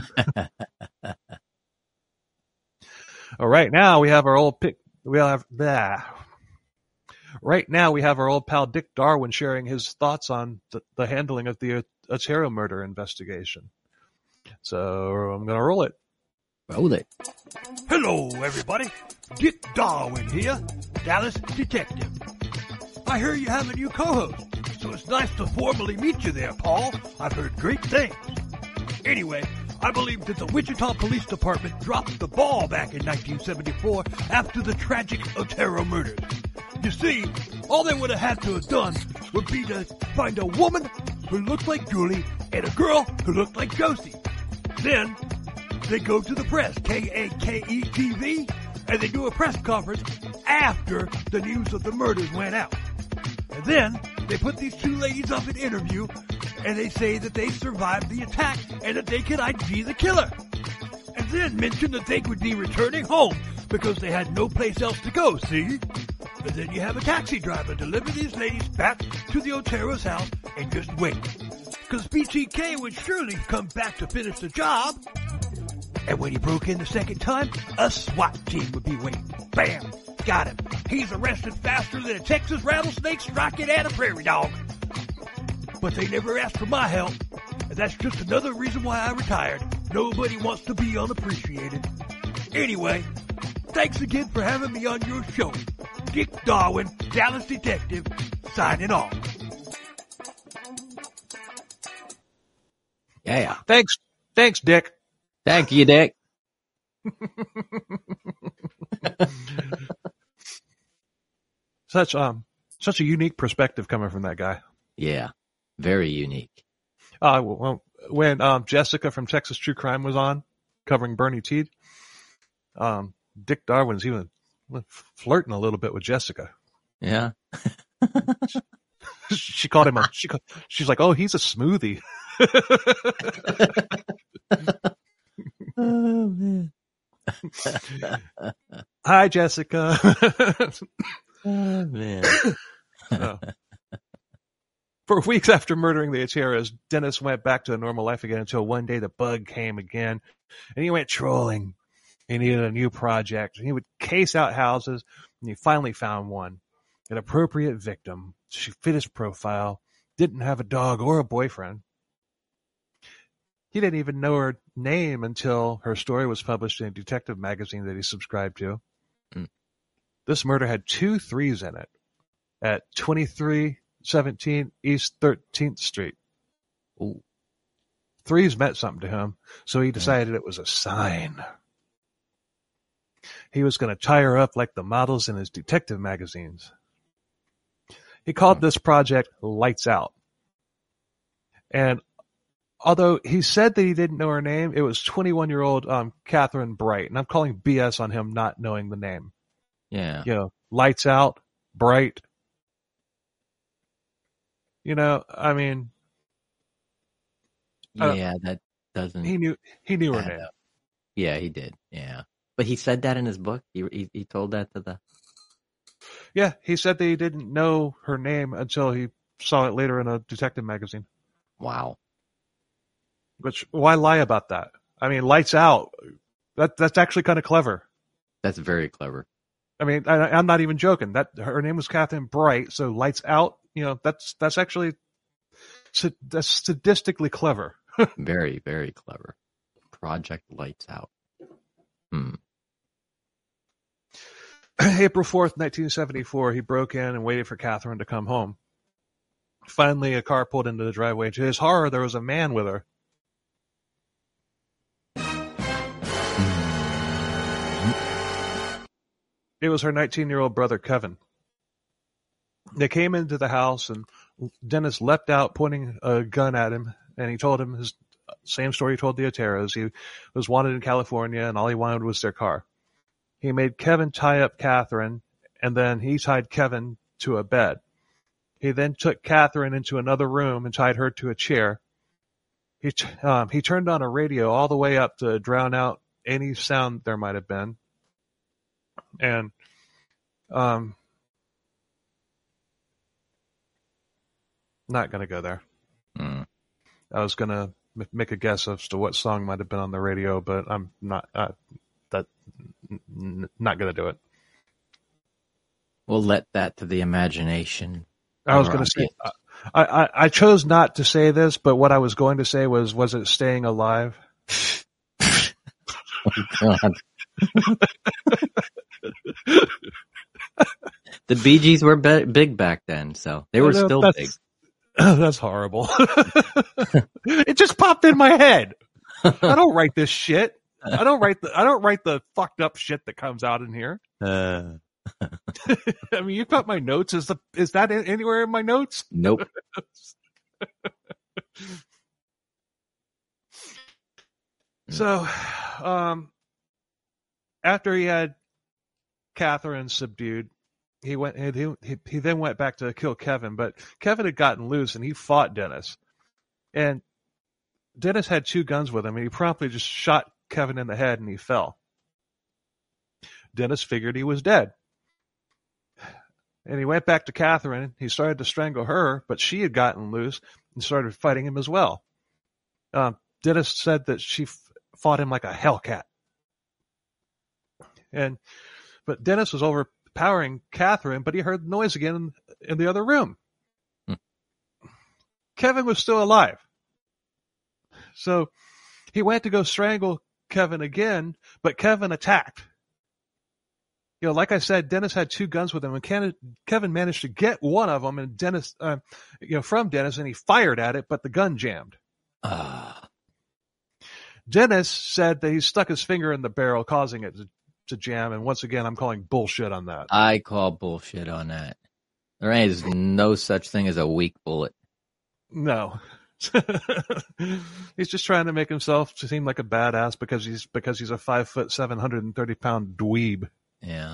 All right, now we have our old pick. We have that. Right now we have our old pal Dick Darwin sharing his thoughts on the, the handling of the Otero murder investigation. So I'm going to roll it. Roll it. Hello, everybody. Dick Darwin here, Dallas Detective. I hear you have a new co-host, so it's nice to formally meet you there, Paul. I've heard great things. Anyway, I believe that the Wichita Police Department dropped the ball back in nineteen seventy-four after the tragic Otero murders. You see, all they would have had to have done would be to find a woman who looked like Julie and a girl who looked like Josie. Then they go to the press, K A K E T V, and they do a press conference after the news of the murders went out. And then they put these two ladies up in interview, and they say that they survived the attack and that they could I D the killer. And then mention that they would be returning home because they had no place else to go, see? And then you have a taxi driver deliver these ladies back to the Otero's house and just wait. Because B T K would surely come back to finish the job. And when he broke in the second time, a SWAT team would be waiting. Bam! Got him. He's arrested faster than a Texas rattlesnake striking at a prairie dog. But they never asked for my help. And that's just another reason why I retired. Nobody wants to be unappreciated. Anyway, thanks again for having me on your show. Dick Darwin, Dallas Detective, signing off. Yeah. Thanks. Thanks, Dick. Thank you, Dick. Such um such a unique perspective coming from that guy. Yeah. Very unique. Uh well, when um Jessica from Texas True Crime was on covering Bernie Teed, um Dick Darwin's even flirting a little bit with Jessica. Yeah. She called him a she called, she's like, "Oh, he's a smoothie." Oh man. Hi, Jessica. Oh man. Oh. For weeks after murdering the Oteros, Dennis went back to a normal life again until one day the bug came again, and he went trolling. He needed a new project. He would case out houses, and he finally found one. An appropriate victim. She fit his profile, didn't have a dog or a boyfriend. He didn't even know her name until her story was published in a detective magazine that he subscribed to. Mm. This murder had two threes in it at twenty-three seventeen East thirteenth Street. Ooh. Threes meant something to him, so he decided it was a sign. He was going to tie her up like the models in his detective magazines. He called this project Lights Out. And although he said that he didn't know her name, it was twenty-one-year-old um, Catherine Bright. And I'm calling B S on him not knowing the name. Yeah. You know, Lights Out, Bright. You know, I mean. Yeah, that doesn't. He knew he knew her add name. up. Yeah, he did. Yeah. But he said that in his book? He, he, he told that to the. Yeah, he said that he didn't know her name until he saw it later in a detective magazine. Wow. Which, why lie about that? I mean, Lights Out. That that's actually kind of clever. That's very clever. I mean, I, I'm not even joking. That her name was Catherine Bright, so Lights Out. You know, that's that's actually that's statistically clever. Very, very clever. Project Lights Out. Hmm. April fourth, nineteen seventy-four, he broke in and waited for Catherine to come home. Finally, a car pulled into the driveway. To his horror, there was a man with her. It was her nineteen-year-old brother, Kevin. They came into the house, and Dennis leapt out, pointing a gun at him, and he told him his same story he told the Oteros. He was wanted in California, and all he wanted was their car. He made Kevin tie up Catherine, and then he tied Kevin to a bed. He then took Catherine into another room and tied her to a chair. He um, he turned on a radio all the way up to drown out any sound there might have been. And um, not going to go there. Mm. I was going to m- make a guess as to what song might have been on the radio, but I'm not. Uh, that n- not going to do it. We'll let that to the imagination. I was going to say, I, I, I chose not to say this, but what I was going to say was, was it Staying Alive? Oh, God. The Bee Gees were be- big back then, so they were No, still that's, big. That's horrible. It just popped in my head. I don't write this shit. I don't write the I don't write the fucked up shit that comes out in here. Uh, I mean, you got my notes. Is the is that in, anywhere in my notes? nope. So, um, after he had Catherine subdued, he went. He, he he then went back to kill Kevin, but Kevin had gotten loose and he fought Dennis, and Dennis had two guns with him, and he promptly just shot Kevin in the head, and he fell. Dennis figured he was dead. And he went back to Catherine. He started to strangle her, but she had gotten loose and started fighting him as well. Um, Dennis said that she f- fought him like a hellcat. And, but Dennis was overpowering Catherine, but he heard noise again in, in the other room. Hmm. Kevin was still alive. So he went to go strangle Kevin again, but Kevin attacked. You know, like I said, Dennis had two guns with him, and Ken, Kevin managed to get one of them, and Dennis, uh, you know, from Dennis, and he fired at it, but the gun jammed. Ah. Dennis said that he stuck his finger in the barrel, causing it to, to jam. And once again, I'm calling bullshit on that. I call bullshit on that. There is no such thing as a weak bullet. No. He's just trying to make himself seem like a badass because he's because he's a five foot, seven hundred and thirty pound dweeb. Yeah.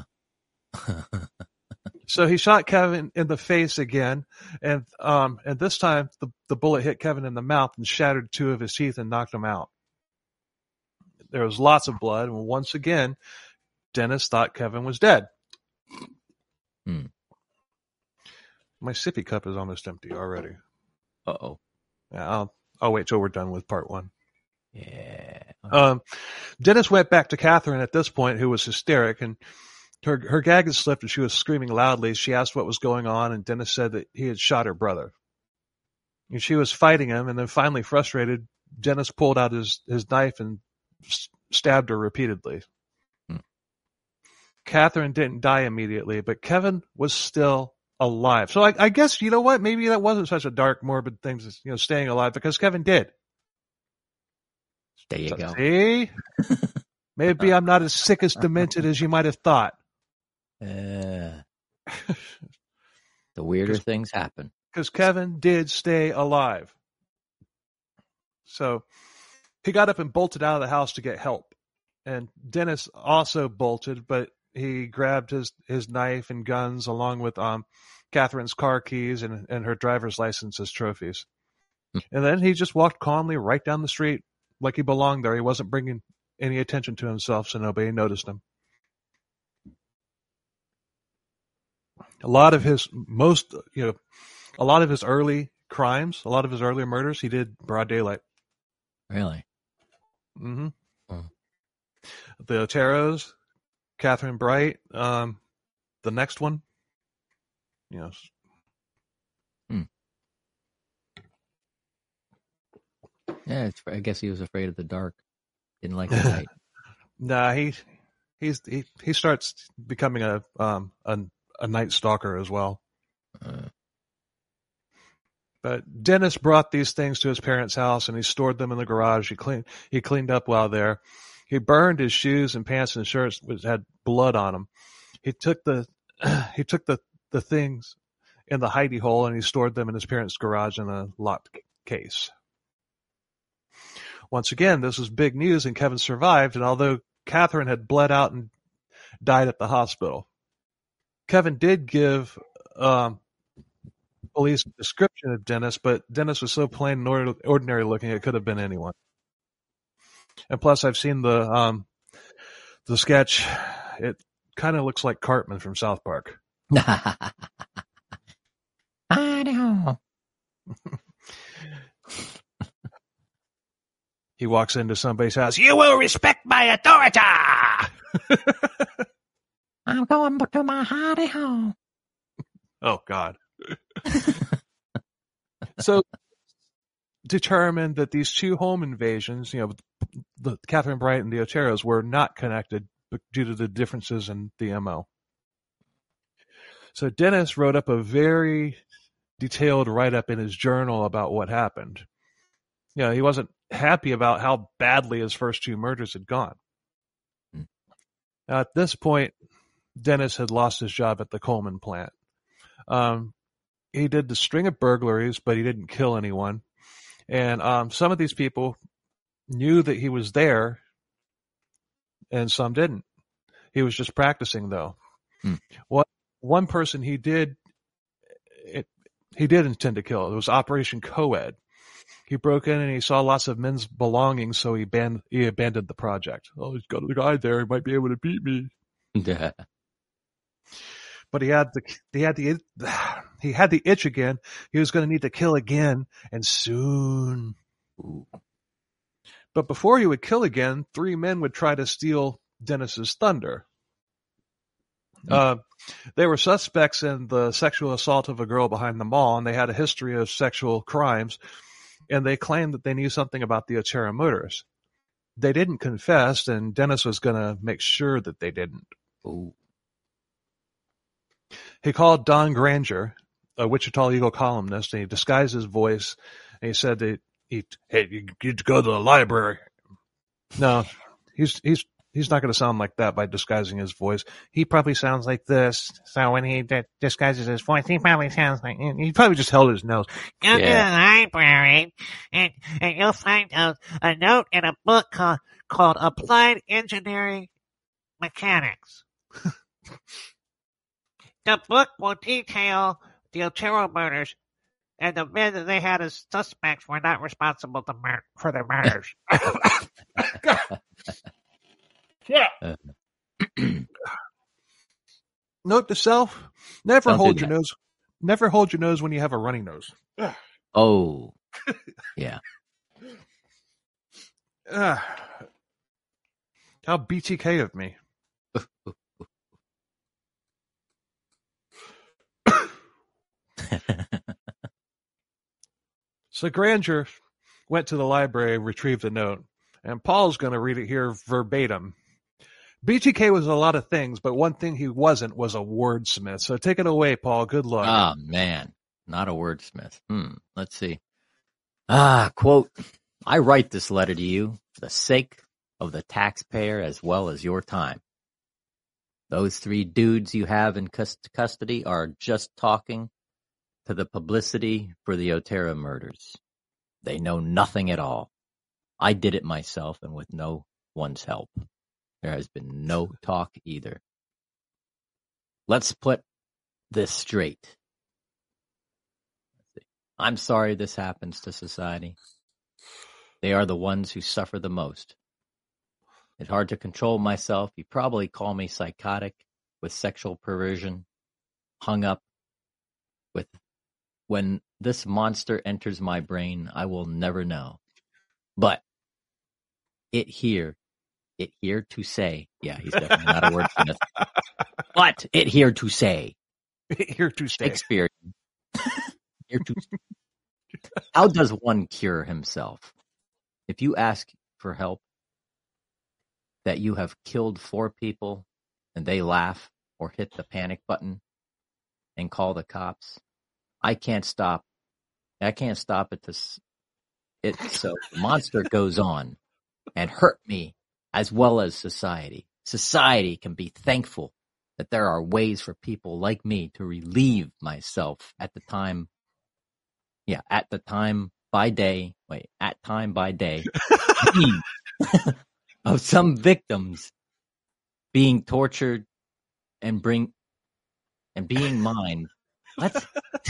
So he shot Kevin in the face again, and um, and this time the the bullet hit Kevin in the mouth and shattered two of his teeth and knocked him out. There was lots of blood, and once again, Dennis thought Kevin was dead. Hmm. My sippy cup is almost empty already. Uh oh. Yeah, I'll I'll wait till we're done with part one. Yeah. Um, Dennis went back to Catherine at this point, who was hysteric, and her her gag had slipped, and she was screaming loudly. She asked what was going on, and Dennis said that he had shot her brother. And she was fighting him, and then finally frustrated, Dennis pulled out his, his knife and s- stabbed her repeatedly. Hmm. Catherine didn't die immediately, but Kevin was still alive. So I, I guess, you know what? Maybe that wasn't such a dark, morbid thing, as, you know, staying alive, because Kevin did. There you So, go. See? Maybe I'm not as sick as demented as you might have thought. Uh, the weirder things happen. Because Kevin did stay alive. So he got up and bolted out of the house to get help. And Dennis also bolted, but he grabbed his, his knife and guns along with um Catherine's car keys and, and her driver's license as trophies. And then he just walked calmly right down the street like he belonged there. He wasn't bringing any attention to himself, so nobody noticed him. A lot of his most, you know, a lot of his early crimes, a lot of his earlier murders, he did broad daylight. Really? Mm-hmm. Oh. The Oteros, Catherine Bright, um, the next one, you know. Hmm. Yeah, it's, I guess he was afraid of the dark. Didn't like the light. Nah, he he's he he starts becoming a um a, a night stalker as well. Uh, But Dennis brought these things to his parents' house and he stored them in the garage. He cleaned he cleaned up while there. He burned his shoes and pants and shirts which had blood on them. He took the he took the, the things in the hidey hole and he stored them in his parents' garage in a locked case. Once again, this was big news and Kevin survived, and although Catherine had bled out and died at the hospital, Kevin did give um, police a description of Dennis, but Dennis was so plain and ordinary looking it could have been anyone. And plus, I've seen the um, the sketch. It kind of looks like Cartman from South Park. I know. He walks into somebody's house. You will respect my authority. I'm going to my hidey hole. Oh God. So determined that these two home invasions, you know, the Catherine Bright and the Oteros, were not connected due to the differences in the M O. So Dennis wrote up a very detailed write-up in his journal about what happened. You know, he wasn't happy about how badly his first two murders had gone. Hmm. At this point, Dennis had lost his job at the Coleman plant. Um, he did the string of burglaries, but he didn't kill anyone. And um, some of these people knew that he was there, and some didn't. He was just practicing, though. Hmm. What one person he did, it, he did intend to kill. It was Operation Coed. He broke in and he saw lots of men's belongings, so he banned, he abandoned the project. Oh, he's got a guy there. He might be able to beat me. Yeah. but he had the he had the he had the itch again. He was going to need to kill again, and soon. Ooh. But before he would kill again, three men would try to steal Dennis's thunder. Mm. Uh, they were suspects in the sexual assault of a girl behind the mall, and they had a history of sexual crimes, and they claimed that they knew something about the Otero murders. They didn't confess, and Dennis was going to make sure that they didn't. Ooh. He called Don Granger, a Wichita Eagle columnist, and he disguised his voice, and he said that he, hey, you need to go to the library. No, he's he's he's not going to sound like that by disguising his voice. He probably sounds like this. So when he d- disguises his voice, he probably sounds like he probably just held his nose. Go to the library, and, and you'll find a, a note in a book called, called Applied Engineering Mechanics. The book will detail the Otero murders, and the men that they had as suspects were not responsible to mur- for the murders. Yeah. Note to self: never Don't do hold your that. nose. Never hold your nose when you have a runny nose. Oh, yeah. Uh, how B T K of me. So Granger went to the library, retrieved the note, and Paul's going to read it here verbatim. B T K was a lot of things, but one thing he wasn't was a wordsmith. So take it away, Paul. Good luck. Ah, man. Not a wordsmith. Hmm. Let's see. Ah, quote, I write this letter to you for the sake of the taxpayer as well as your time. Those three dudes you have in cus- custody are just talking to the publicity for the Otero murders. They know nothing at all. I did it myself and with no one's help. There has been no talk either. Let's put this straight. I'm sorry this happens to society. They are the ones who suffer the most. It's hard to control myself. You probably call me psychotic with sexual perversion, hung up with when this monster enters my brain, I will never know. But it here, it here to say, yeah, he's definitely not a wordsmith. But it here to say, Here to stay. Shakespeare, here to. How does one cure himself? If you ask for help, that you have killed four people, and they laugh or hit the panic button and call the cops, I can't stop. I can't stop it. To it. So the monster goes on and hurt me as well as society. Society can be thankful that there are ways for people like me to relieve myself at the time. Yeah, at the time by day. Wait, at time by day of some victims being tortured and bring and being mine. What?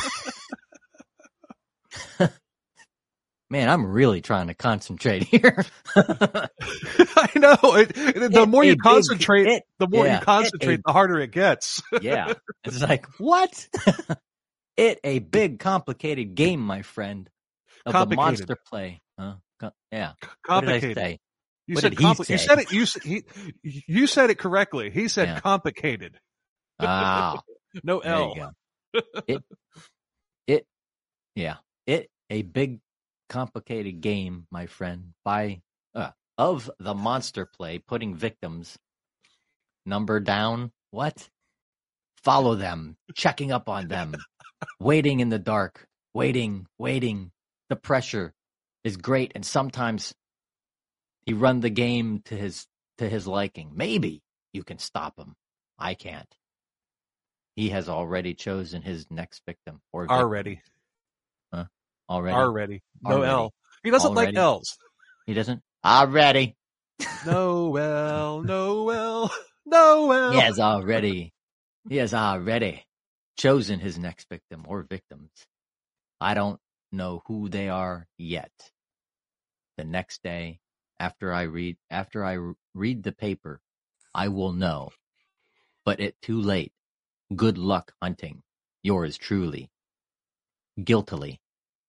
Man, I'm really trying to concentrate here. I know. It, it, the It more a you big- concentrate, it- the more yeah, you it concentrate, a- the harder it gets. Yeah. It's like, what? It a big, complicated game, my friend, of the Complicated. monster play. Huh? Co- yeah. What did I Complicated. say? You What said did he compli- You say? said it. You s- he, you said it correctly. He said Yeah. complicated. Ah, No there L. you go. It, it, yeah. It a big, complicated game, my friend, by uh, of the monster play, putting victims number down. What? Follow them, checking up on them, waiting in the dark, waiting, waiting. The pressure is great, and sometimes he run the game to his to his liking. Maybe you can stop him. I can't. He has already chosen his next victim. Or victim. Already. Already. Already. No Already. L. He doesn't Already. like L's. He doesn't? Already. No L. No L. No L. He has already. He has already chosen his next victim or victims. I don't know who they are yet. The next day, after I read after I read the paper, I will know. But it too late. Good luck hunting. Yours truly. Guiltily.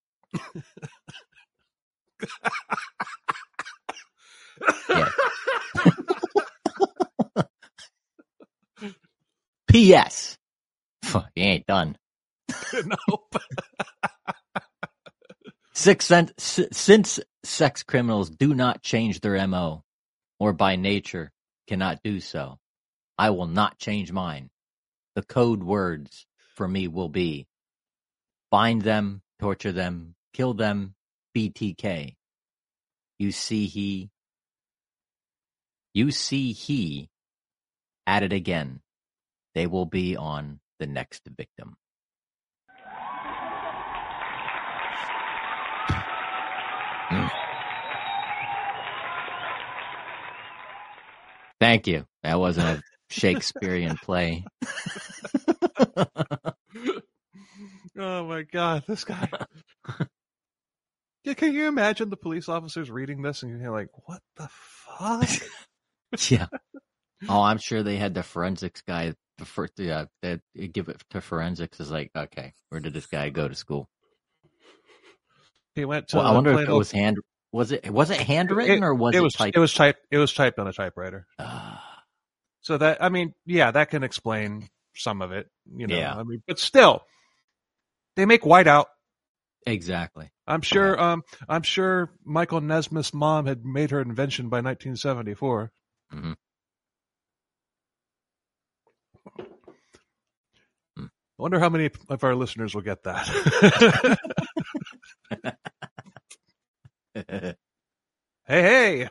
Yeah. P S. You ain't done. Nope. Six cent, since sex criminals do not change their M O, or by nature cannot do so, I will not change mine. The code words for me will be find them, torture them, kill them, B T K. You see he, you see he, at it again. They will be on the next victim. Mm. Thank you. That wasn't a Shakespearean play. Oh my God, this guy. Yeah, can you imagine the police officers reading this and you're like, what the fuck? Yeah. Oh, I'm sure they had the forensics guy. The first, yeah, that give it to forensics is like, okay, where did this guy go to school? He went to. Well, I wonder Plano. if it was hand. Was it was it handwritten it, or was it, it, was typed? It was typed. It was typed on a typewriter. Uh, so that I mean, yeah, that can explain some of it. You know, Yeah. I mean, but still, they make whiteout. exactly. I'm sure. Um, I'm sure Michael Nesmith's mom had made her invention by nineteen seventy-four. Mm-hmm. I wonder how many of our listeners will get that. Hey, hey.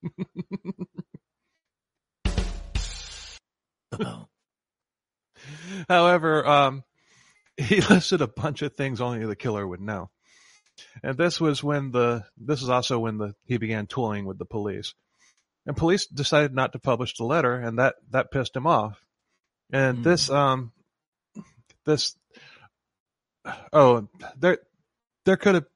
However, um, he listed a bunch of things only the killer would know. And this was when the, this is also when the, he began tooling with the police. And police decided not to publish the letter, and that, that pissed him off. And Mm. this, um, this, oh, there, there could have,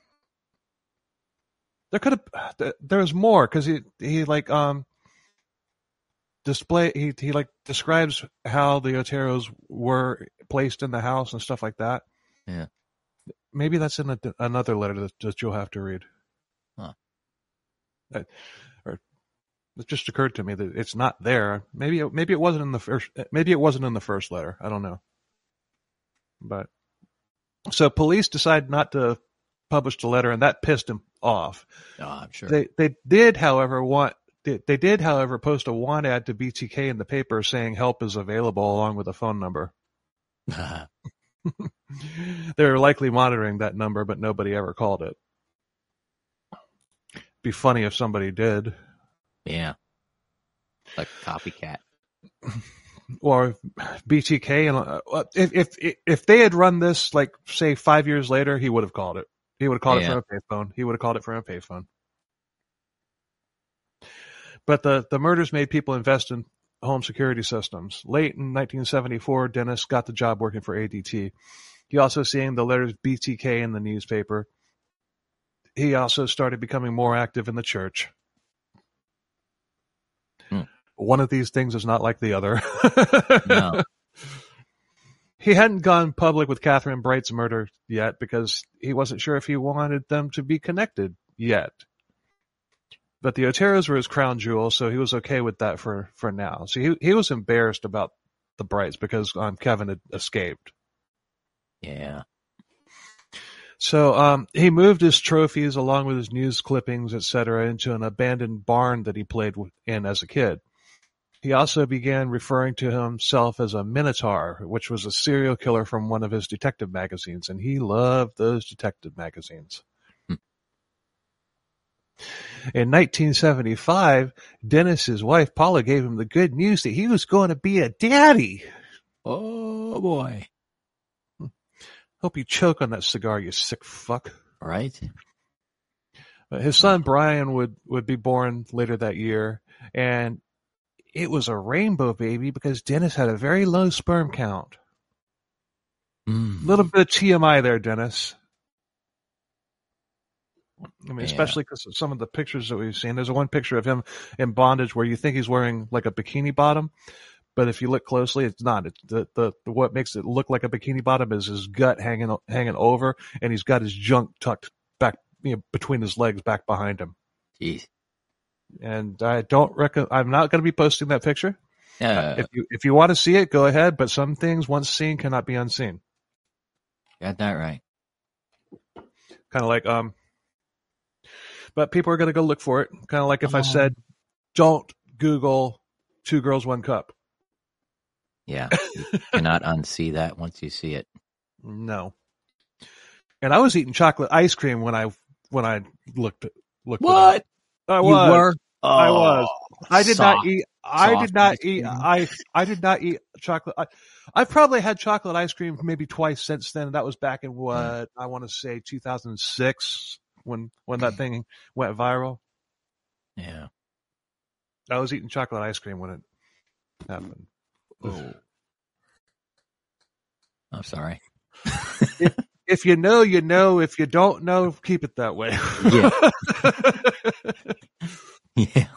there could have, there was more, cause he, he like, um, display, he, he like describes how the Oteros were placed in the house and stuff like that. Yeah. Maybe that's in a, another letter that, that you'll have to read. Huh. That, or it just occurred to me that it's not there. Maybe it, maybe it wasn't in the first. Maybe it wasn't in the first letter. I don't know. But so police decided not to publish the letter, and that pissed him off. Oh, I'm sure. They they did, however, want they, they did, however, post a want ad to B T K in the paper saying help is available along with a phone number. They were likely monitoring that number, but nobody ever called it. Be funny if somebody did. Yeah. Like copycat. Or B T K, and uh, if if if they had run this like say five years later, he would have called it. He would have called Yeah. it from a payphone. He would have called it from a payphone. But the the murders made people invest in home security systems. Late in nineteen seventy-four, Dennis got the job working for A D T. He also seeing the letters B T K in the newspaper. He also started becoming more active in the church. Hmm. One of these things is not like the other. No. He hadn't gone public with Catherine Bright's murder yet because he wasn't sure if he wanted them to be connected yet. But the Oteros were his crown jewel, so he was okay with that for, for now. So he he was embarrassed about the Brights because um, Kevin had escaped. Yeah. So um, he moved his trophies along with his news clippings, et cetera, into an abandoned barn that he played in as a kid. He also began referring to himself as a Minotaur, which was a serial killer from one of his detective magazines, and he loved those detective magazines. Hmm. In nineteen seventy-five, Dennis's wife, Paula, gave him the good news that he was going to be a daddy. Oh, boy. Hope you choke on that cigar, you sick fuck. Right? His son, Brian, would, would be born later that year, and it was a rainbow baby because Dennis had a very low sperm count. A Mm. little bit of T M I there, Dennis. I mean, Yeah. especially because of some of the pictures that we've seen. There's one picture of him in bondage where you think he's wearing like a bikini bottom, but if you look closely, it's not. It's the, the the what makes it look like a bikini bottom is his gut hanging hanging over, and he's got his junk tucked back, you know, between his legs, back behind him. Jeez. And I don't reckon I'm not going to be posting that picture. Yeah. If you if you want to see it, go ahead. But some things once seen cannot be unseen. Got that right. Kind of like um. But people are going to go look for it. Kind of like if Oh. I said, don't Google two girls, one cup. Yeah. You cannot unsee that once you see it. No. And I was eating chocolate ice cream when I when I looked looked. What? It up. I You was. were? I Oh, was. I did soft- not eat. I soft did not ice eat. cream. I I did not eat chocolate. I, I've probably had chocolate ice cream maybe twice since then. That was back in what Yeah. I want to say two thousand six when when that thing went viral. Yeah. I was eating chocolate ice cream when it happened. Oh. I'm sorry. If you know, you know. If you don't know, keep it that way. Yeah. Yeah.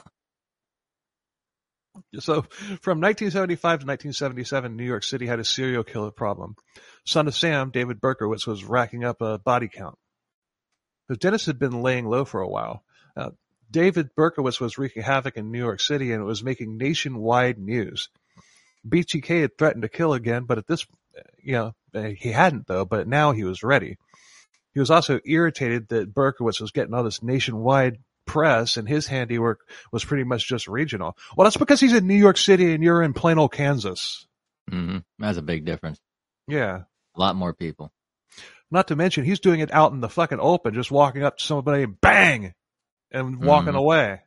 So from nineteen seventy-five to nineteen seventy-seven, New York City had a serial killer problem. Son of Sam, David Berkowitz, was racking up a body count. But Dennis had been laying low for a while. Uh, David Berkowitz was wreaking havoc in New York City, and it was making nationwide news. B T K had threatened to kill again, but at this, you know, he hadn't though, but now he was ready. He was also irritated that Berkowitz was getting all this nationwide press and his handiwork was pretty much just regional. Well, that's because he's in New York City and you're in Plano, Kansas. Mm-hmm. That's a big difference. Yeah. A lot more people. Not to mention he's doing it out in the fucking open, just walking up to somebody and bang and walking Mhm. away.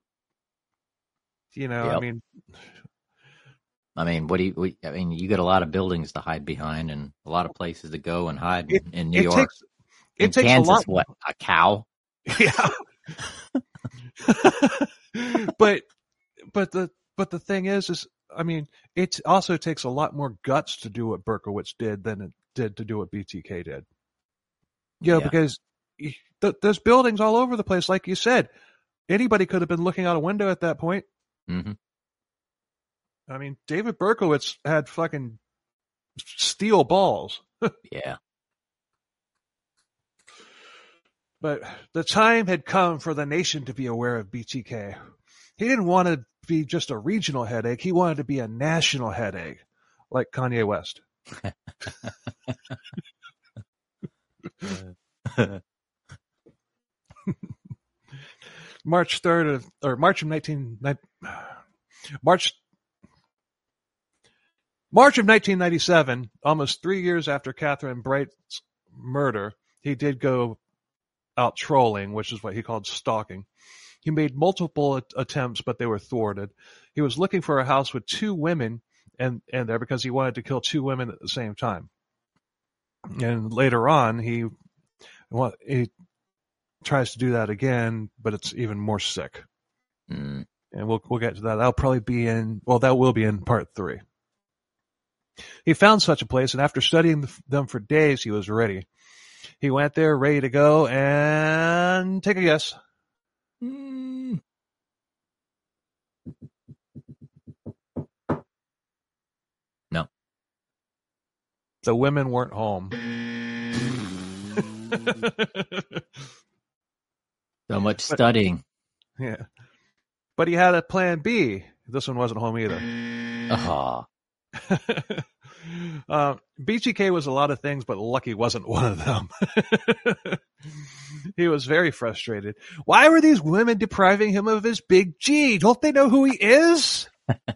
You know, I Yep. mean, I mean, what do you? We, I mean, you got a lot of buildings to hide behind, and a lot of places to go and hide in, It- in New it York. takes, it in takes Kansas, a lot. what a cow? Yeah. but, but the, but the thing is, is, I mean, it also takes a lot more guts to do what Berkowitz did than it did to do what B T K did. You know, Yeah. because y- th- there's buildings all over the place. Like you said, anybody could have been looking out a window at that point. Mm-hmm. I mean, David Berkowitz had fucking steel balls. Yeah. But the time had come for the nation to be aware of B T K. He didn't want to be just a regional headache. He wanted to be a national headache, like Kanye West. March third of, or March of nineteen, March, March of nineteen ninety-seven, almost three years after Catherine Bright's murder, he did go out trolling, which is what he called stalking. He made multiple attempts, but they were thwarted. He was looking for a house with two women and, and there because he wanted to kill two women at the same time. And later on, he, he tries to do that again, but it's even more sick. Mm. And we'll, we'll get to that. That'll probably be in, well, that will be in part three. He found such a place, and after studying them for days, he was ready. He went there ready to go, and take a guess. Mm. No. The women weren't home. So much studying. Yeah. But he had a plan B. This one wasn't home either. Oh. uh, B T K was a lot of things, but Lucky wasn't one of them. He was very frustrated. Why were these women depriving him of his big G? Don't they know who he is?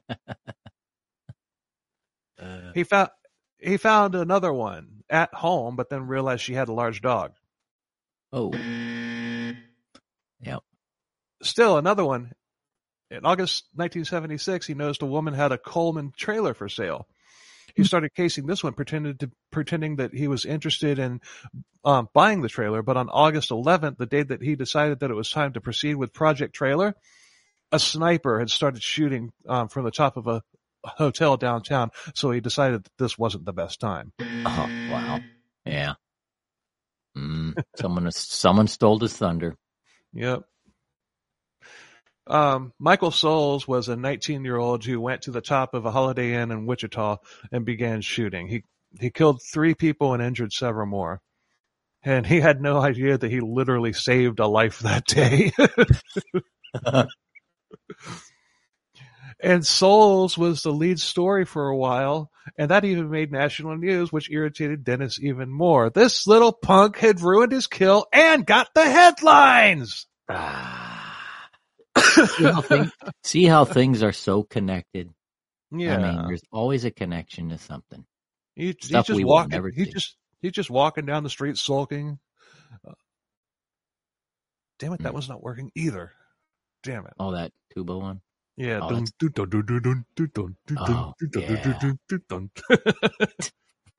Uh, He found he found another one at home, but then realized she had a large dog. oh. Yep. Still another one. In August nineteen seventy-six, he noticed a woman had a Coleman trailer for sale. He started casing this one, pretended to pretending that he was interested in um, buying the trailer. But on August eleventh, the day that he decided that it was time to proceed with Project Trailer, a sniper had started shooting um, from the top of a hotel downtown. So he decided that this wasn't the best time. Oh, wow. Yeah. Mm. Someone, someone stole his thunder. Yep. Um, Michael Souls was a nineteen-year-old who went to the top of a Holiday Inn in Wichita and began shooting. He he killed three people and injured several more. And he had no idea that he literally saved a life that day. And Souls was the lead story for a while, and that even made national news, which irritated Dennis even more. This little punk had ruined his kill and got the headlines! see, how things, see how things are so connected? Yeah. I mean, there's always a connection to something. He, he's Stuff just we will walking. never He see. just he's just walking down the street sulking. Uh, damn it, that Mm. was not working either. Damn it. Oh, that tuba one? Yeah. Oh, Dun, that's- dun, dun, dun, dun, dun, dun, dun, dun, Oh, dun, dun, yeah. dun, dun, dun, dun.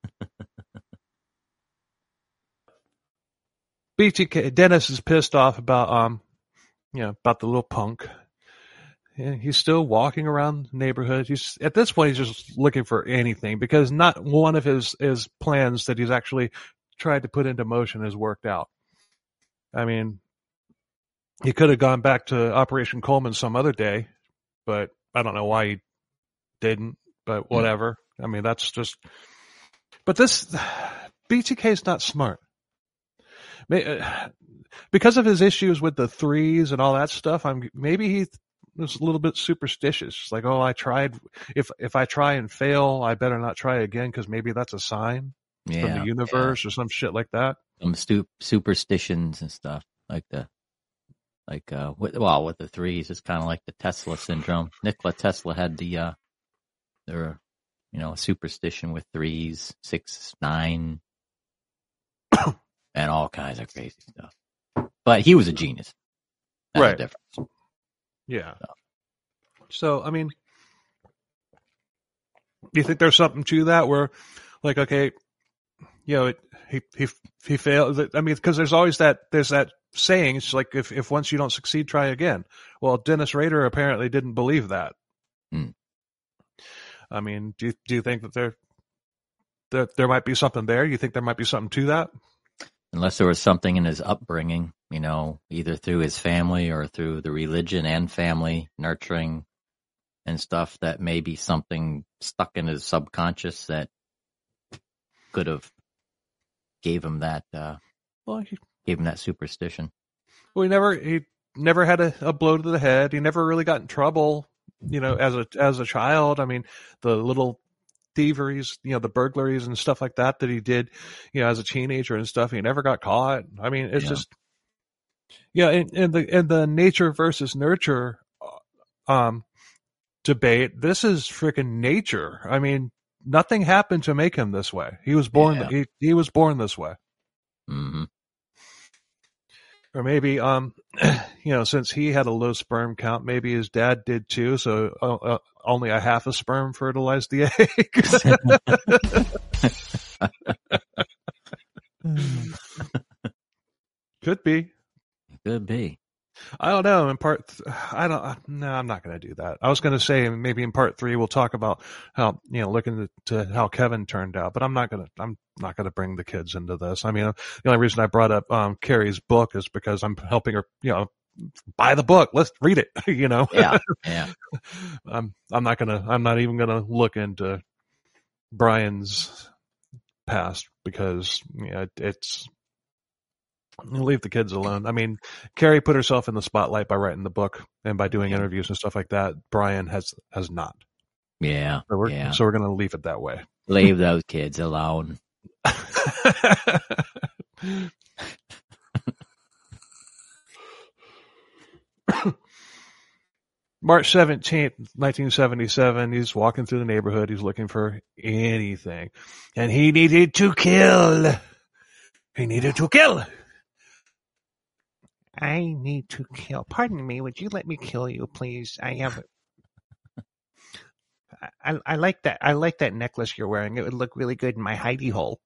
B T K Dennis is pissed off about um, you know, about the little punk. Yeah, he's still walking around the neighborhood. He's at this point he's just looking for anything because not one of his his plans that he's actually tried to put into motion has worked out. I mean, he could have gone back to Operation Coleman some other day, but I don't know why he didn't. But whatever. I mean, that's just. But this B T K is not smart. Because of his issues with the threes and all that stuff, I'm maybe he was a little bit superstitious. Like, oh, I tried. If if I try and fail, I better not try again because maybe that's a sign Yeah, from the universe or some shit like that. Some stu- superstitions and stuff like the, like uh, with, well, with the threes, it's kind of like the Tesla syndrome. Nikola Tesla had the, uh, their, you know, superstition with threes, six, nine, and all kinds of crazy stuff. But he was a genius. That's Right. the difference. Yeah. So, I mean, do you think there's something to that where, like, okay, you know, it, he he he failed. I mean, because there's always that there's that saying. It's like if if once you don't succeed, try again. Well, Dennis Rader apparently didn't believe that. Hmm. I mean, do you, do you think that there that there might be something there? You think there might be something to that? Unless there was something in his upbringing, you know, either through his family or through the religion and family nurturing and stuff, that may be something stuck in his subconscious that could have gave him that uh, Well, he, gave him that superstition. well, he never he never had a, a blow to the head. He never really got in trouble, you know, as a as a child. I mean, the little thieveries, you know, the burglaries and stuff like that that he did, you know, as a teenager and stuff. He never got caught. I mean, it's Yeah. just, yeah, and, and the and the nature versus nurture, um, debate. This is freaking nature. I mean, nothing happened to make him this way. He was born. Yeah. He he was born this way. hmm Or maybe, um, you know, since he had a low sperm count, maybe his dad did too. So uh, uh, only a half a sperm fertilized the egg. Could be. Could be. I don't know. In part, th- I don't. No, I'm not going to do that. I was going to say maybe in part three we'll talk about how, you know, looking to, to how Kevin turned out. But I'm not going to. I'm not going to bring the kids into this. I mean, the only reason I brought up um, Carrie's book is because I'm helping her. You know, buy the book. Let's read it. You know. Yeah. Yeah. I'm. I'm not gonna. I'm not even going to look into Brian's past because you know, it, it's. Leave the kids alone. I mean, Carrie put herself in the spotlight by writing the book and by doing interviews and stuff like that. Brian has has not. Yeah. So we're yeah. so we're going to leave it that way. Leave those kids alone. March seventeenth, nineteen seventy-seven, he's walking through the neighborhood. He's looking for anything. And he needed to kill. He needed to kill. I need to kill. Pardon me. Would you let me kill you, please? I have. I, I like that. I like that necklace you're wearing. It would look really good in my hidey hole.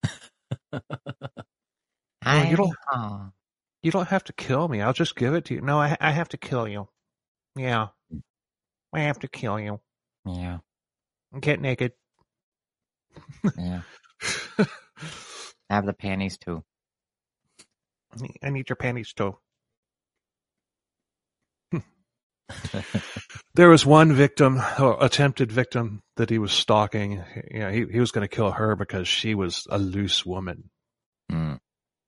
Oh, you don't. Oh. You don't have to kill me. I'll just give it to you. No, I, I have to kill you. Yeah, I have to kill you. Yeah. Get naked. Yeah. Have the panties too. I need your panties too. There was one victim, or attempted victim, that he was stalking. You know, he, he was going to kill her because she was a loose woman. Mm.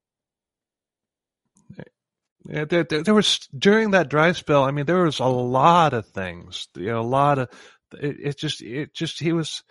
Yeah, there, there, there was, during that dry spell, I mean, there was a lot of things, you know, a lot of, it, it just, it just, he was,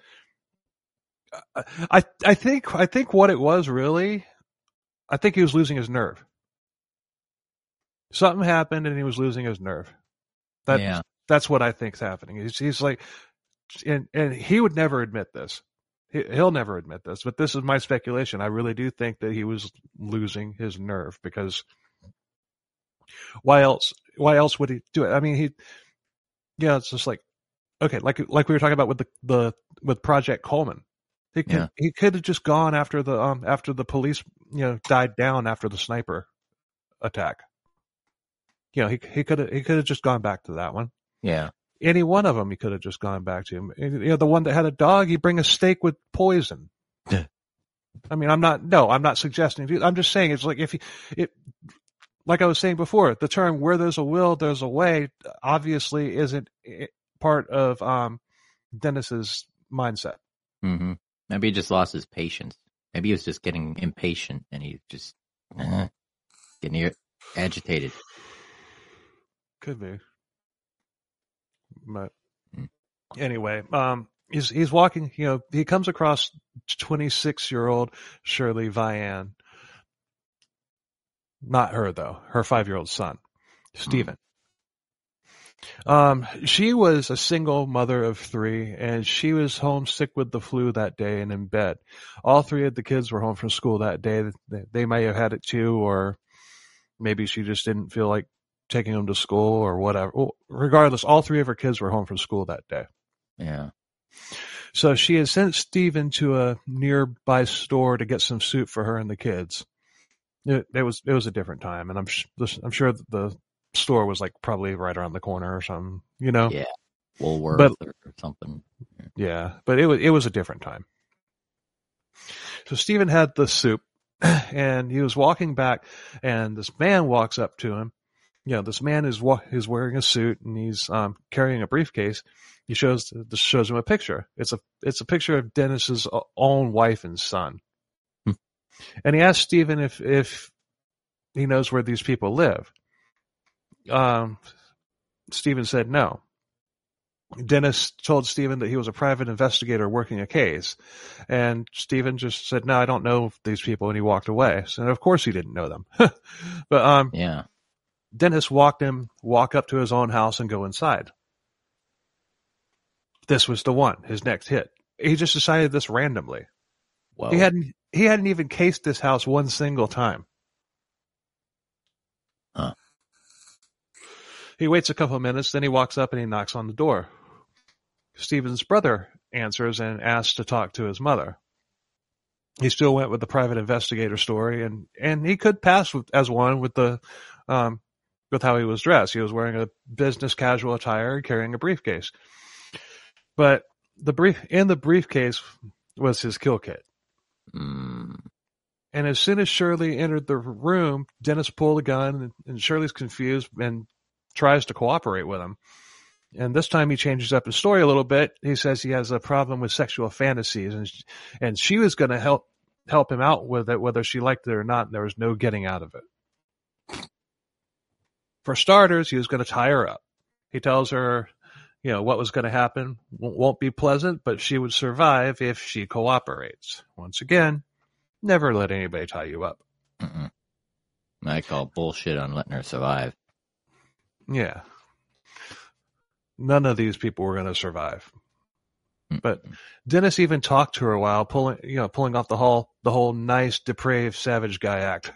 I, I think, I think what it was really, I think he was losing his nerve. Something happened and he was losing his nerve. That, Yeah. That's what I think's happening. He's, he's like, and, and he would never admit this. He, he'll never admit this, but this is my speculation. I really do think that he was losing his nerve, because why else, why else would he do it? I mean, he, yeah, it's just like, okay, like, like we were talking about with the, the, with Project Coleman. He could, Yeah. he could have just gone after the, um, after the police, you know, died down after the sniper attack. You know, he, he could have, he could have just gone back to that one. Yeah. Any one of them, he could have just gone back to. You know, the one that had a dog, you bring a steak with poison. Yeah. I mean, I'm not, no, I'm not suggesting. I'm just saying it's like if you, it, like I was saying before, the term "where there's a will, there's a way" obviously isn't part of um, Dennis's mindset. Mm-hmm. Maybe he just lost his patience. Maybe he was just getting impatient and he just uh, getting agitated. Could be. But anyway, um, he's he's walking. You know, he comes across twenty-six-year-old Shirley Vian. Not her though. Her five-year-old son, Stephen. Mm. Um, she was a single mother of three, and she was homesick with the flu that day and in bed. All three of the kids were home from school that day. They, they may have had it too, or maybe she just didn't feel like taking them to school or whatever. Well, regardless, all three of her kids were home from school that day. Yeah. So she had sent Stephen to a nearby store to get some soup for her and the kids. It, it was it was a different time, and I'm I'm sure the store was like probably right around the corner or something, you know. Yeah, Woolworth but, or, or something. Yeah, but it was it was a different time. So Stephen had the soup, and he was walking back, and this man walks up to him. You know, this man is wa- is wearing a suit, and he's um, carrying a briefcase. He shows this shows him a picture. It's a it's a picture of Dennis's own wife and son. Hmm. And he asked Stephen if if he knows where these people live. Um, Stephen said no. Dennis told Stephen that he was a private investigator working a case, and Stephen just said, "No, I don't know these people," and he walked away. So of course he didn't know them. But um, yeah. Dennis walked him walk up to his own house and go inside. This was the one, his next hit. He just decided this randomly. Whoa. He hadn't he hadn't even cased this house one single time. Huh. He waits a couple of minutes, then he walks up and he knocks on the door. Stephen's brother answers and asks to talk to his mother. He still went with the private investigator story, and, and he could pass with, as one with the um, with how he was dressed. He was wearing a business casual attire and carrying a briefcase. But the brief in the briefcase was his kill kit. Mm. And as soon as Shirley entered the room, Dennis pulled a gun, and, and Shirley's confused and tries to cooperate with him. And this time he changes up his story a little bit. He says he has a problem with sexual fantasies, and and she was going to help help him out with it, whether she liked it or not. And there was no getting out of it. For starters, he was going to tie her up. He tells her, you know, what was going to happen won't be pleasant, but she would survive if she cooperates. Once again, never let anybody tie you up. Mm-mm. I call bullshit on letting her survive. Yeah. None of these people were going to survive. But Dennis even talked to her a while, pulling, you know, pulling off the whole, the whole nice, depraved, savage guy act.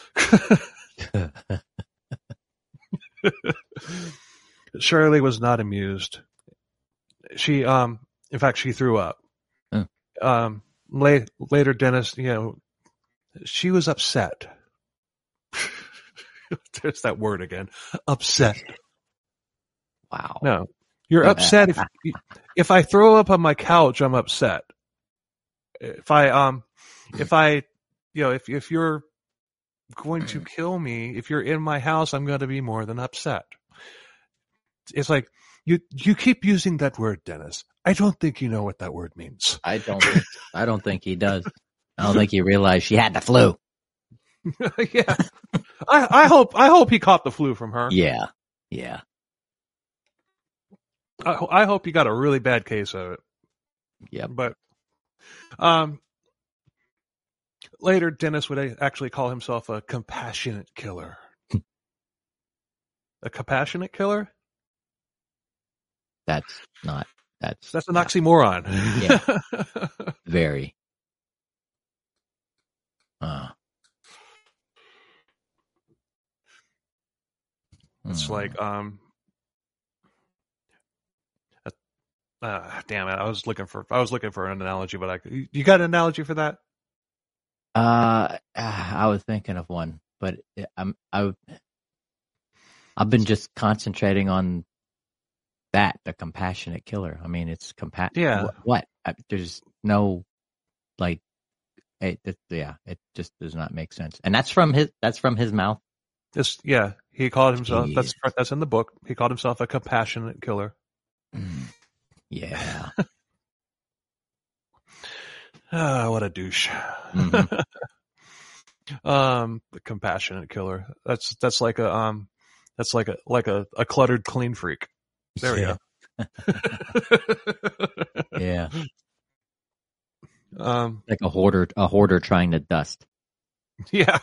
Shirley was not amused. She, um, in fact, she threw up. Oh. Um, late, later, Dennis, you know, she was upset. There's that word again. Upset. Wow. No, you're upset if if I throw up on my couch, I'm upset. If I um, if I, you know, if if you're going to kill me, if you're in my house, I'm going to be more than upset. it's like you you keep using that word, Dennis. I don't think you know what that word means. I don't. Think, I don't think he does. I don't think he realized she had the flu. Yeah, I, I hope I hope he caught the flu from her. Yeah, yeah. I, I hope he got a really bad case of it. Yep. But um, later, Dennis would actually call himself a compassionate killer. A compassionate killer? That's not. That's That's an oxymoron. Yeah. Very. Uh. It's Hmm. like um. Uh, damn it! I was looking for I was looking for an analogy, but I you, you got an analogy for that? Uh, I was thinking of one, but I'm I. I've been just concentrating on that, the compassionate killer. I mean, it's compa- Yeah. What? what? I, there's no, like, it, it, yeah, it just does not make sense. And that's from his. That's from his mouth. This yeah, he called himself. Jeez. That's that's in the book. He called himself a compassionate killer. Mm. Yeah. Ah, what a douche. Mhm. um, the compassionate killer. That's that's like a um, that's like a like a, a cluttered clean freak. There we Yeah. go. Yeah. Um, Like a hoarder, a hoarder trying to dust. yeah.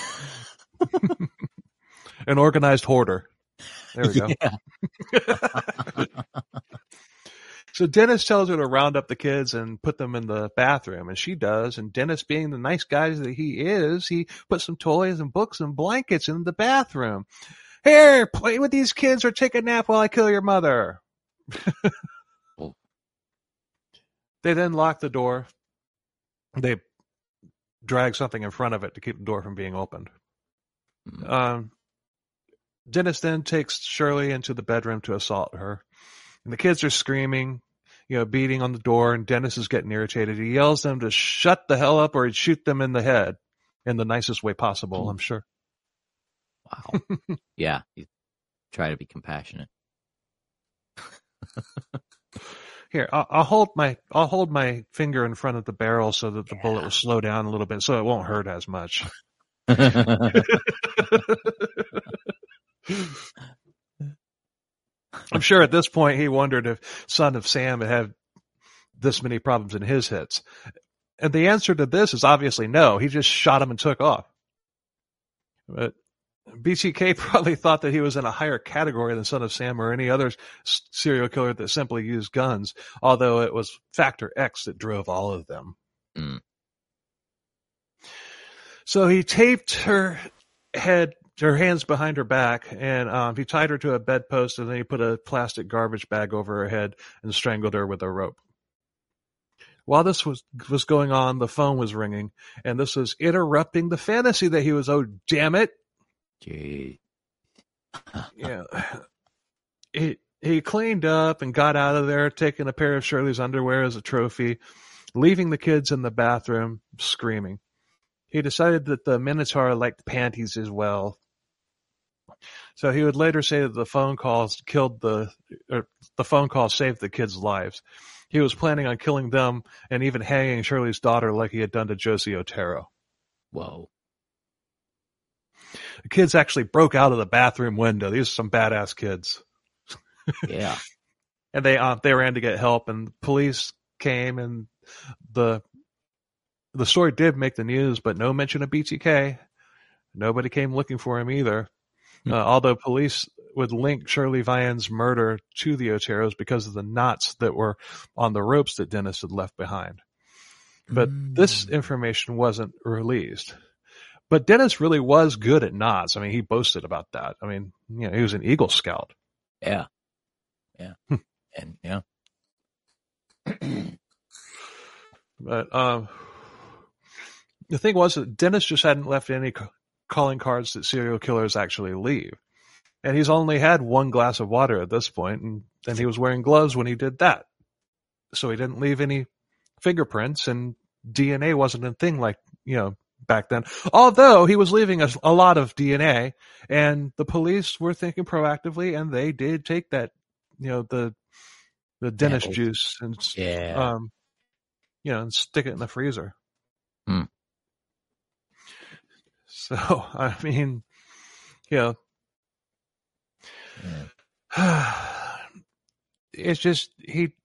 An organized hoarder. There we go. Yeah. So Dennis tells her to round up the kids and put them in the bathroom, and she does. And Dennis, being the nice guy that he is, he puts some toys and books and blankets in the bathroom. Here, play with these kids or take a nap while I kill your mother. Oh. They then lock the door. They drag something in front of it to keep the door from being opened. Mm. Um, Dennis then takes Shirley into the bedroom to assault her. And the kids are screaming, you know, beating on the door, and Dennis is getting irritated. He yells them to shut the hell up or he'd shoot them in the head in the nicest way possible, I'm sure. Wow. Yeah. You try to be compassionate. Here, I'll, I'll hold my I'll hold my finger in front of the barrel so that the Yeah. bullet will slow down a little bit, so it won't hurt as much. I'm sure at this point he wondered if Son of Sam had had this many problems in his hits. And the answer to this is obviously no. He just shot him and took off. But B T K probably thought that he was in a higher category than Son of Sam or any other s- serial killer that simply used guns, although it was Factor X that drove all of them. Mm. So he taped her head, her hands behind her back, and um, he tied her to a bedpost, and then he put a plastic garbage bag over her head and strangled her with a rope. While this was was going on, the phone was ringing, and this was interrupting the fantasy that he was, oh, damn it. Gee. Yeah. He, he cleaned up and got out of there, taking a pair of Shirley's underwear as a trophy, leaving the kids in the bathroom screaming. He decided that the Minotaur liked panties as well. So he would later say that the phone calls killed the, or the phone call saved the kids' lives. He was planning on killing them and even hanging Shirley's daughter like he had done to Josie Otero. Whoa. The kids actually broke out of the bathroom window. These are some badass kids. Yeah. And they uh, they ran to get help, and police came, and the the story did make the news, but no mention of B T K. Nobody came looking for him either. Uh, although police would link Shirley Vian's murder to the Oteros because of the knots that were on the ropes that Dennis had left behind. But Mm. this information wasn't released. But Dennis really was good at knots. I mean, he boasted about that. I mean, you know, he was an Eagle Scout. Yeah. Yeah. And yeah. But um, the thing was that Dennis just hadn't left any ca- calling cards that serial killers actually leave. And he's only had one glass of water at this point, and, and he was wearing gloves when he did that. So he didn't leave any fingerprints, and D N A wasn't a thing like, you know, back then. Although he was leaving us a lot of D N A, and the police were thinking proactively, and they did take that, you know, the the dentist Yeah. juice and Yeah. um, you know, and stick it in the freezer. Hmm. So I mean, you know, Yeah. it's just he.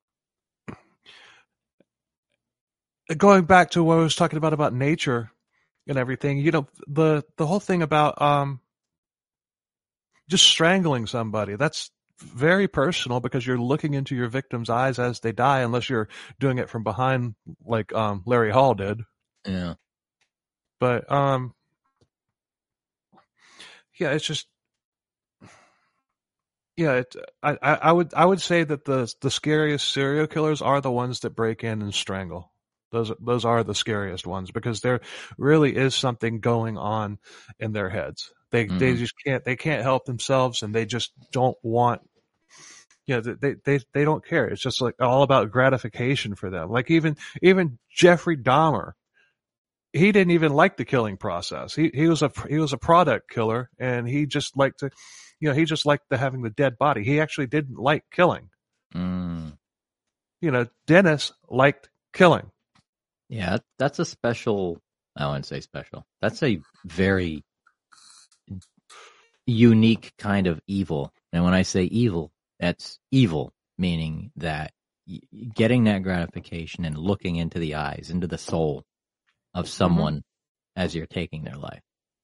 Going back to what I was talking about about nature and everything, you know, the the whole thing about um just strangling somebody, that's very personal because you're looking into your victim's eyes as they die, unless you're doing it from behind like um Larry Hall did. Yeah. But um yeah, it's just yeah, it, I, I I would I would say that the the scariest serial killers are the ones that break in and strangle. Those those are the scariest ones because there really is something going on in their heads. They Mhm. they just can't they can't help themselves, and they just don't want. Yeah, you know, they they they don't care. It's just like all about gratification for them. Like even even Jeffrey Dahmer, he didn't even like the killing process. He he was a he was a product killer, and he just liked to, you know, he just liked the having the dead body. He actually didn't like killing. Mm. You know, Dennis liked killing. Yeah, that's a special. I wouldn't say special. That's a very unique kind of evil. And when I say evil, that's evil, meaning that y- getting that gratification and looking into the eyes, into the soul of someone as you're taking their life.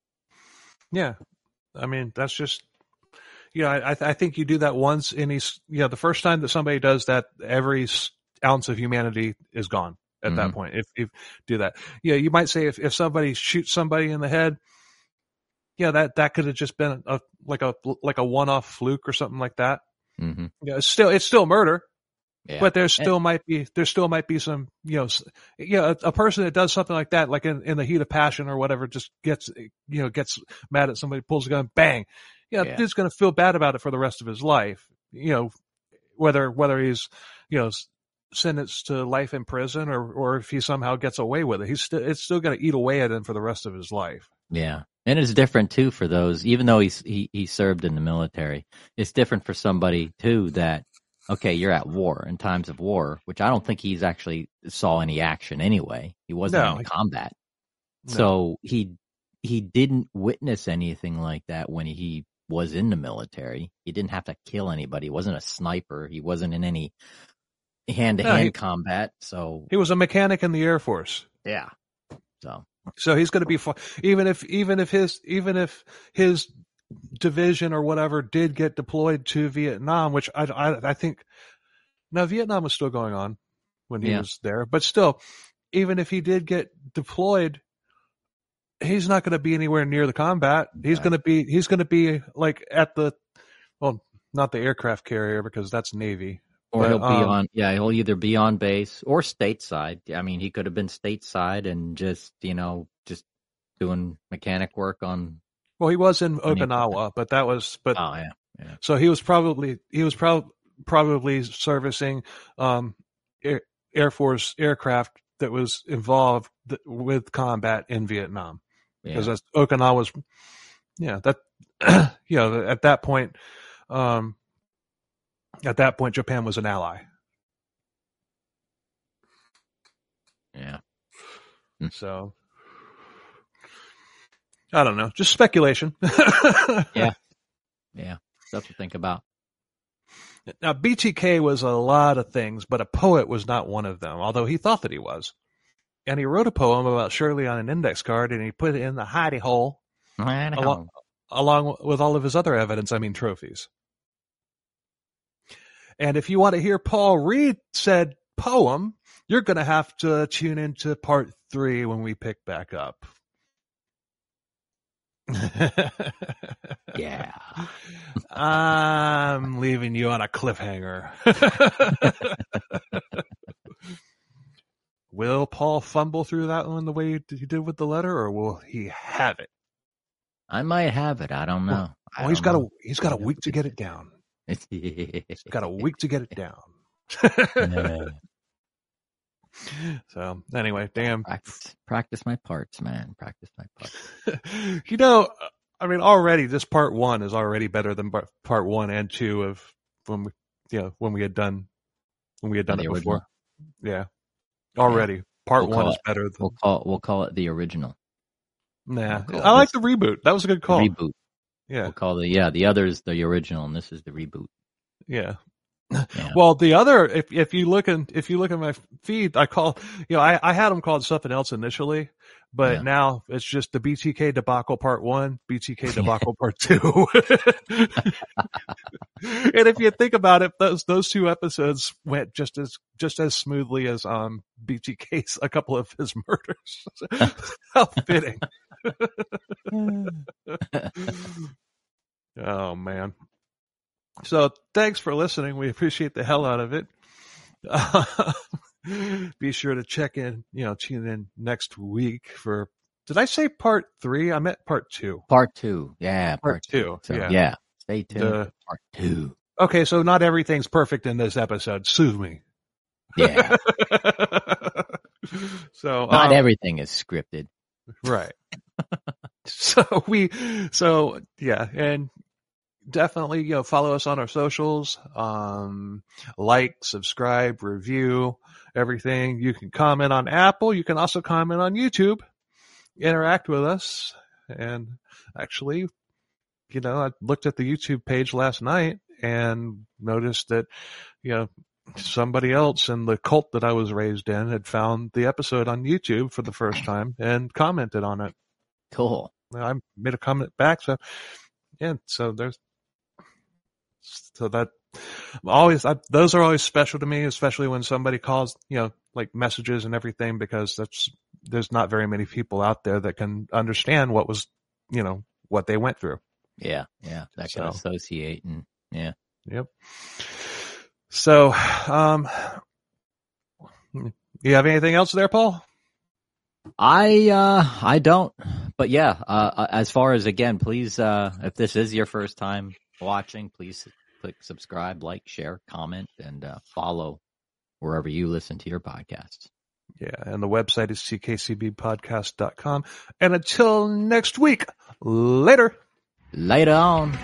Yeah, I mean that's just. Yeah, I, I think you do that once in each. You know, the first time that somebody does that, every ounce of humanity is gone at Mhm. that point. If if do that, yeah, you might say if, if somebody shoots somebody in the head, yeah, that, that could have just been a like a like a one off fluke or something like that. Mm-hmm. Yeah, it's still it's still murder, Yeah. but there still might be there still might be some you know you know a, a person that does something like that, like in, in the heat of passion or whatever, just gets you know gets mad at somebody, pulls a gun, bang. Yeah, Yeah. dude's going to feel bad about it for the rest of his life. You know, whether whether he's you know sentenced to life in prison or or if he somehow gets away with it, he's still it's still going to eat away at him for the rest of his life. Yeah. And it's different too for those, even though he's he, he served in the military. It's different for somebody too that okay, you're at war in times of war, which I don't think he's actually saw any action anyway. He wasn't No. in combat, No. so he he didn't witness anything like that when he was in the military. He didn't have to kill anybody. He wasn't a sniper. He wasn't in any hand-to-hand No, he- combat. So He was a mechanic in the Air Force. yeah, so So he's going to be fu- even if even if his even if his division or whatever did get deployed to Vietnam, which I I, I think now Vietnam was still going on when he Yeah. was there, but still, even if he did get deployed, he's not going to be anywhere near the combat. He's Right. going to be he's going to be like at the well, not the aircraft carrier because that's Navy. or But, he'll be um, on. Yeah, he'll either be on base or stateside. I mean, he could have been stateside and just you know just doing mechanic work on. Well, he was in Any- Okinawa, but that was but Oh yeah, yeah, so he was probably he was prob- probably servicing um, Air, Air Force aircraft that was involved th- with combat in Vietnam because yeah. that's Okinawa's. Yeah, that you know at that point, um, at that point Japan was an ally. yeah. So I don't know, just speculation. Yeah. Yeah, stuff to think about. Now, B T K was a lot of things, but a poet was not one of them, although he thought that he was. And he wrote a poem about Shirley on an index card, and he put it in the hidey hole along, along with all of his other evidence, I mean trophies. And if you want to hear Paul read said poem, you're going to have to tune into part three when we pick back up. Yeah. I'm leaving you on a cliffhanger. Will Paul fumble through that one the way he did with the letter, or will he have it? I might have it. I don't know. I Well, he's don't got know. a he's got a week to get it down. He's got a week to get it down. Yeah. So anyway, damn. Practice, practice my parts, man. Practice my parts. You know, I mean, already this part one is already better than part- part one and two of when we, you know, when we had done when we had done The it original. before. Yeah, already part We'll one call is it- better than. We'll call we'll call it the original. Nah, we'll call I like this- the reboot. That was a good call. Reboot. Yeah, We'll call the yeah the others the original, and this is the reboot. yeah. Yeah. Well, the other, if if you look in, if you look at my feed, I call, you know, I, I had them called something else initially, but Yeah. now it's just the B T K debacle part one, B T K debacle part two. And if you think about it, those those two episodes went just as just as smoothly as um B T K's a couple of his murders. How fitting. Oh man. So thanks for listening. We appreciate the hell out of it. Uh, be sure to check in, you know, tune in next week for, did I say part three? I meant part two. Part two, yeah, Part part, two. So, yeah. yeah. Stay tuned. The- for part two. Okay. So not everything's perfect in this episode. Sue me. Yeah, So, not um, everything is scripted. right. So we, so yeah, and definitely, you know, follow us on our socials, um, like, subscribe, review, everything. You can comment on Apple. You can also comment on YouTube, interact with us. And actually, you know, I looked at the YouTube page last night and noticed that, you know, somebody else in the cult that I was raised in had found the episode on YouTube for the first time and commented on it. Cool. I made a comment back. So, yeah, so there's, so that always, I, those are always special to me, especially when somebody calls, you know, like messages and everything, because that's, there's not very many people out there that can understand what was, you know, what they went through. Yeah, yeah. That can So- associate and yeah. Yep. So, um, you have anything else there, Paul? I uh I don't, but yeah. Uh, as far as again, please, uh, if this is your first time watching, please click subscribe, like, share, comment, and uh, follow wherever you listen to your podcasts. Yeah. And the website is c k c b podcast dot com. And until next week, later. Later on.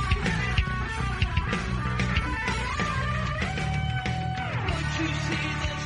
You see the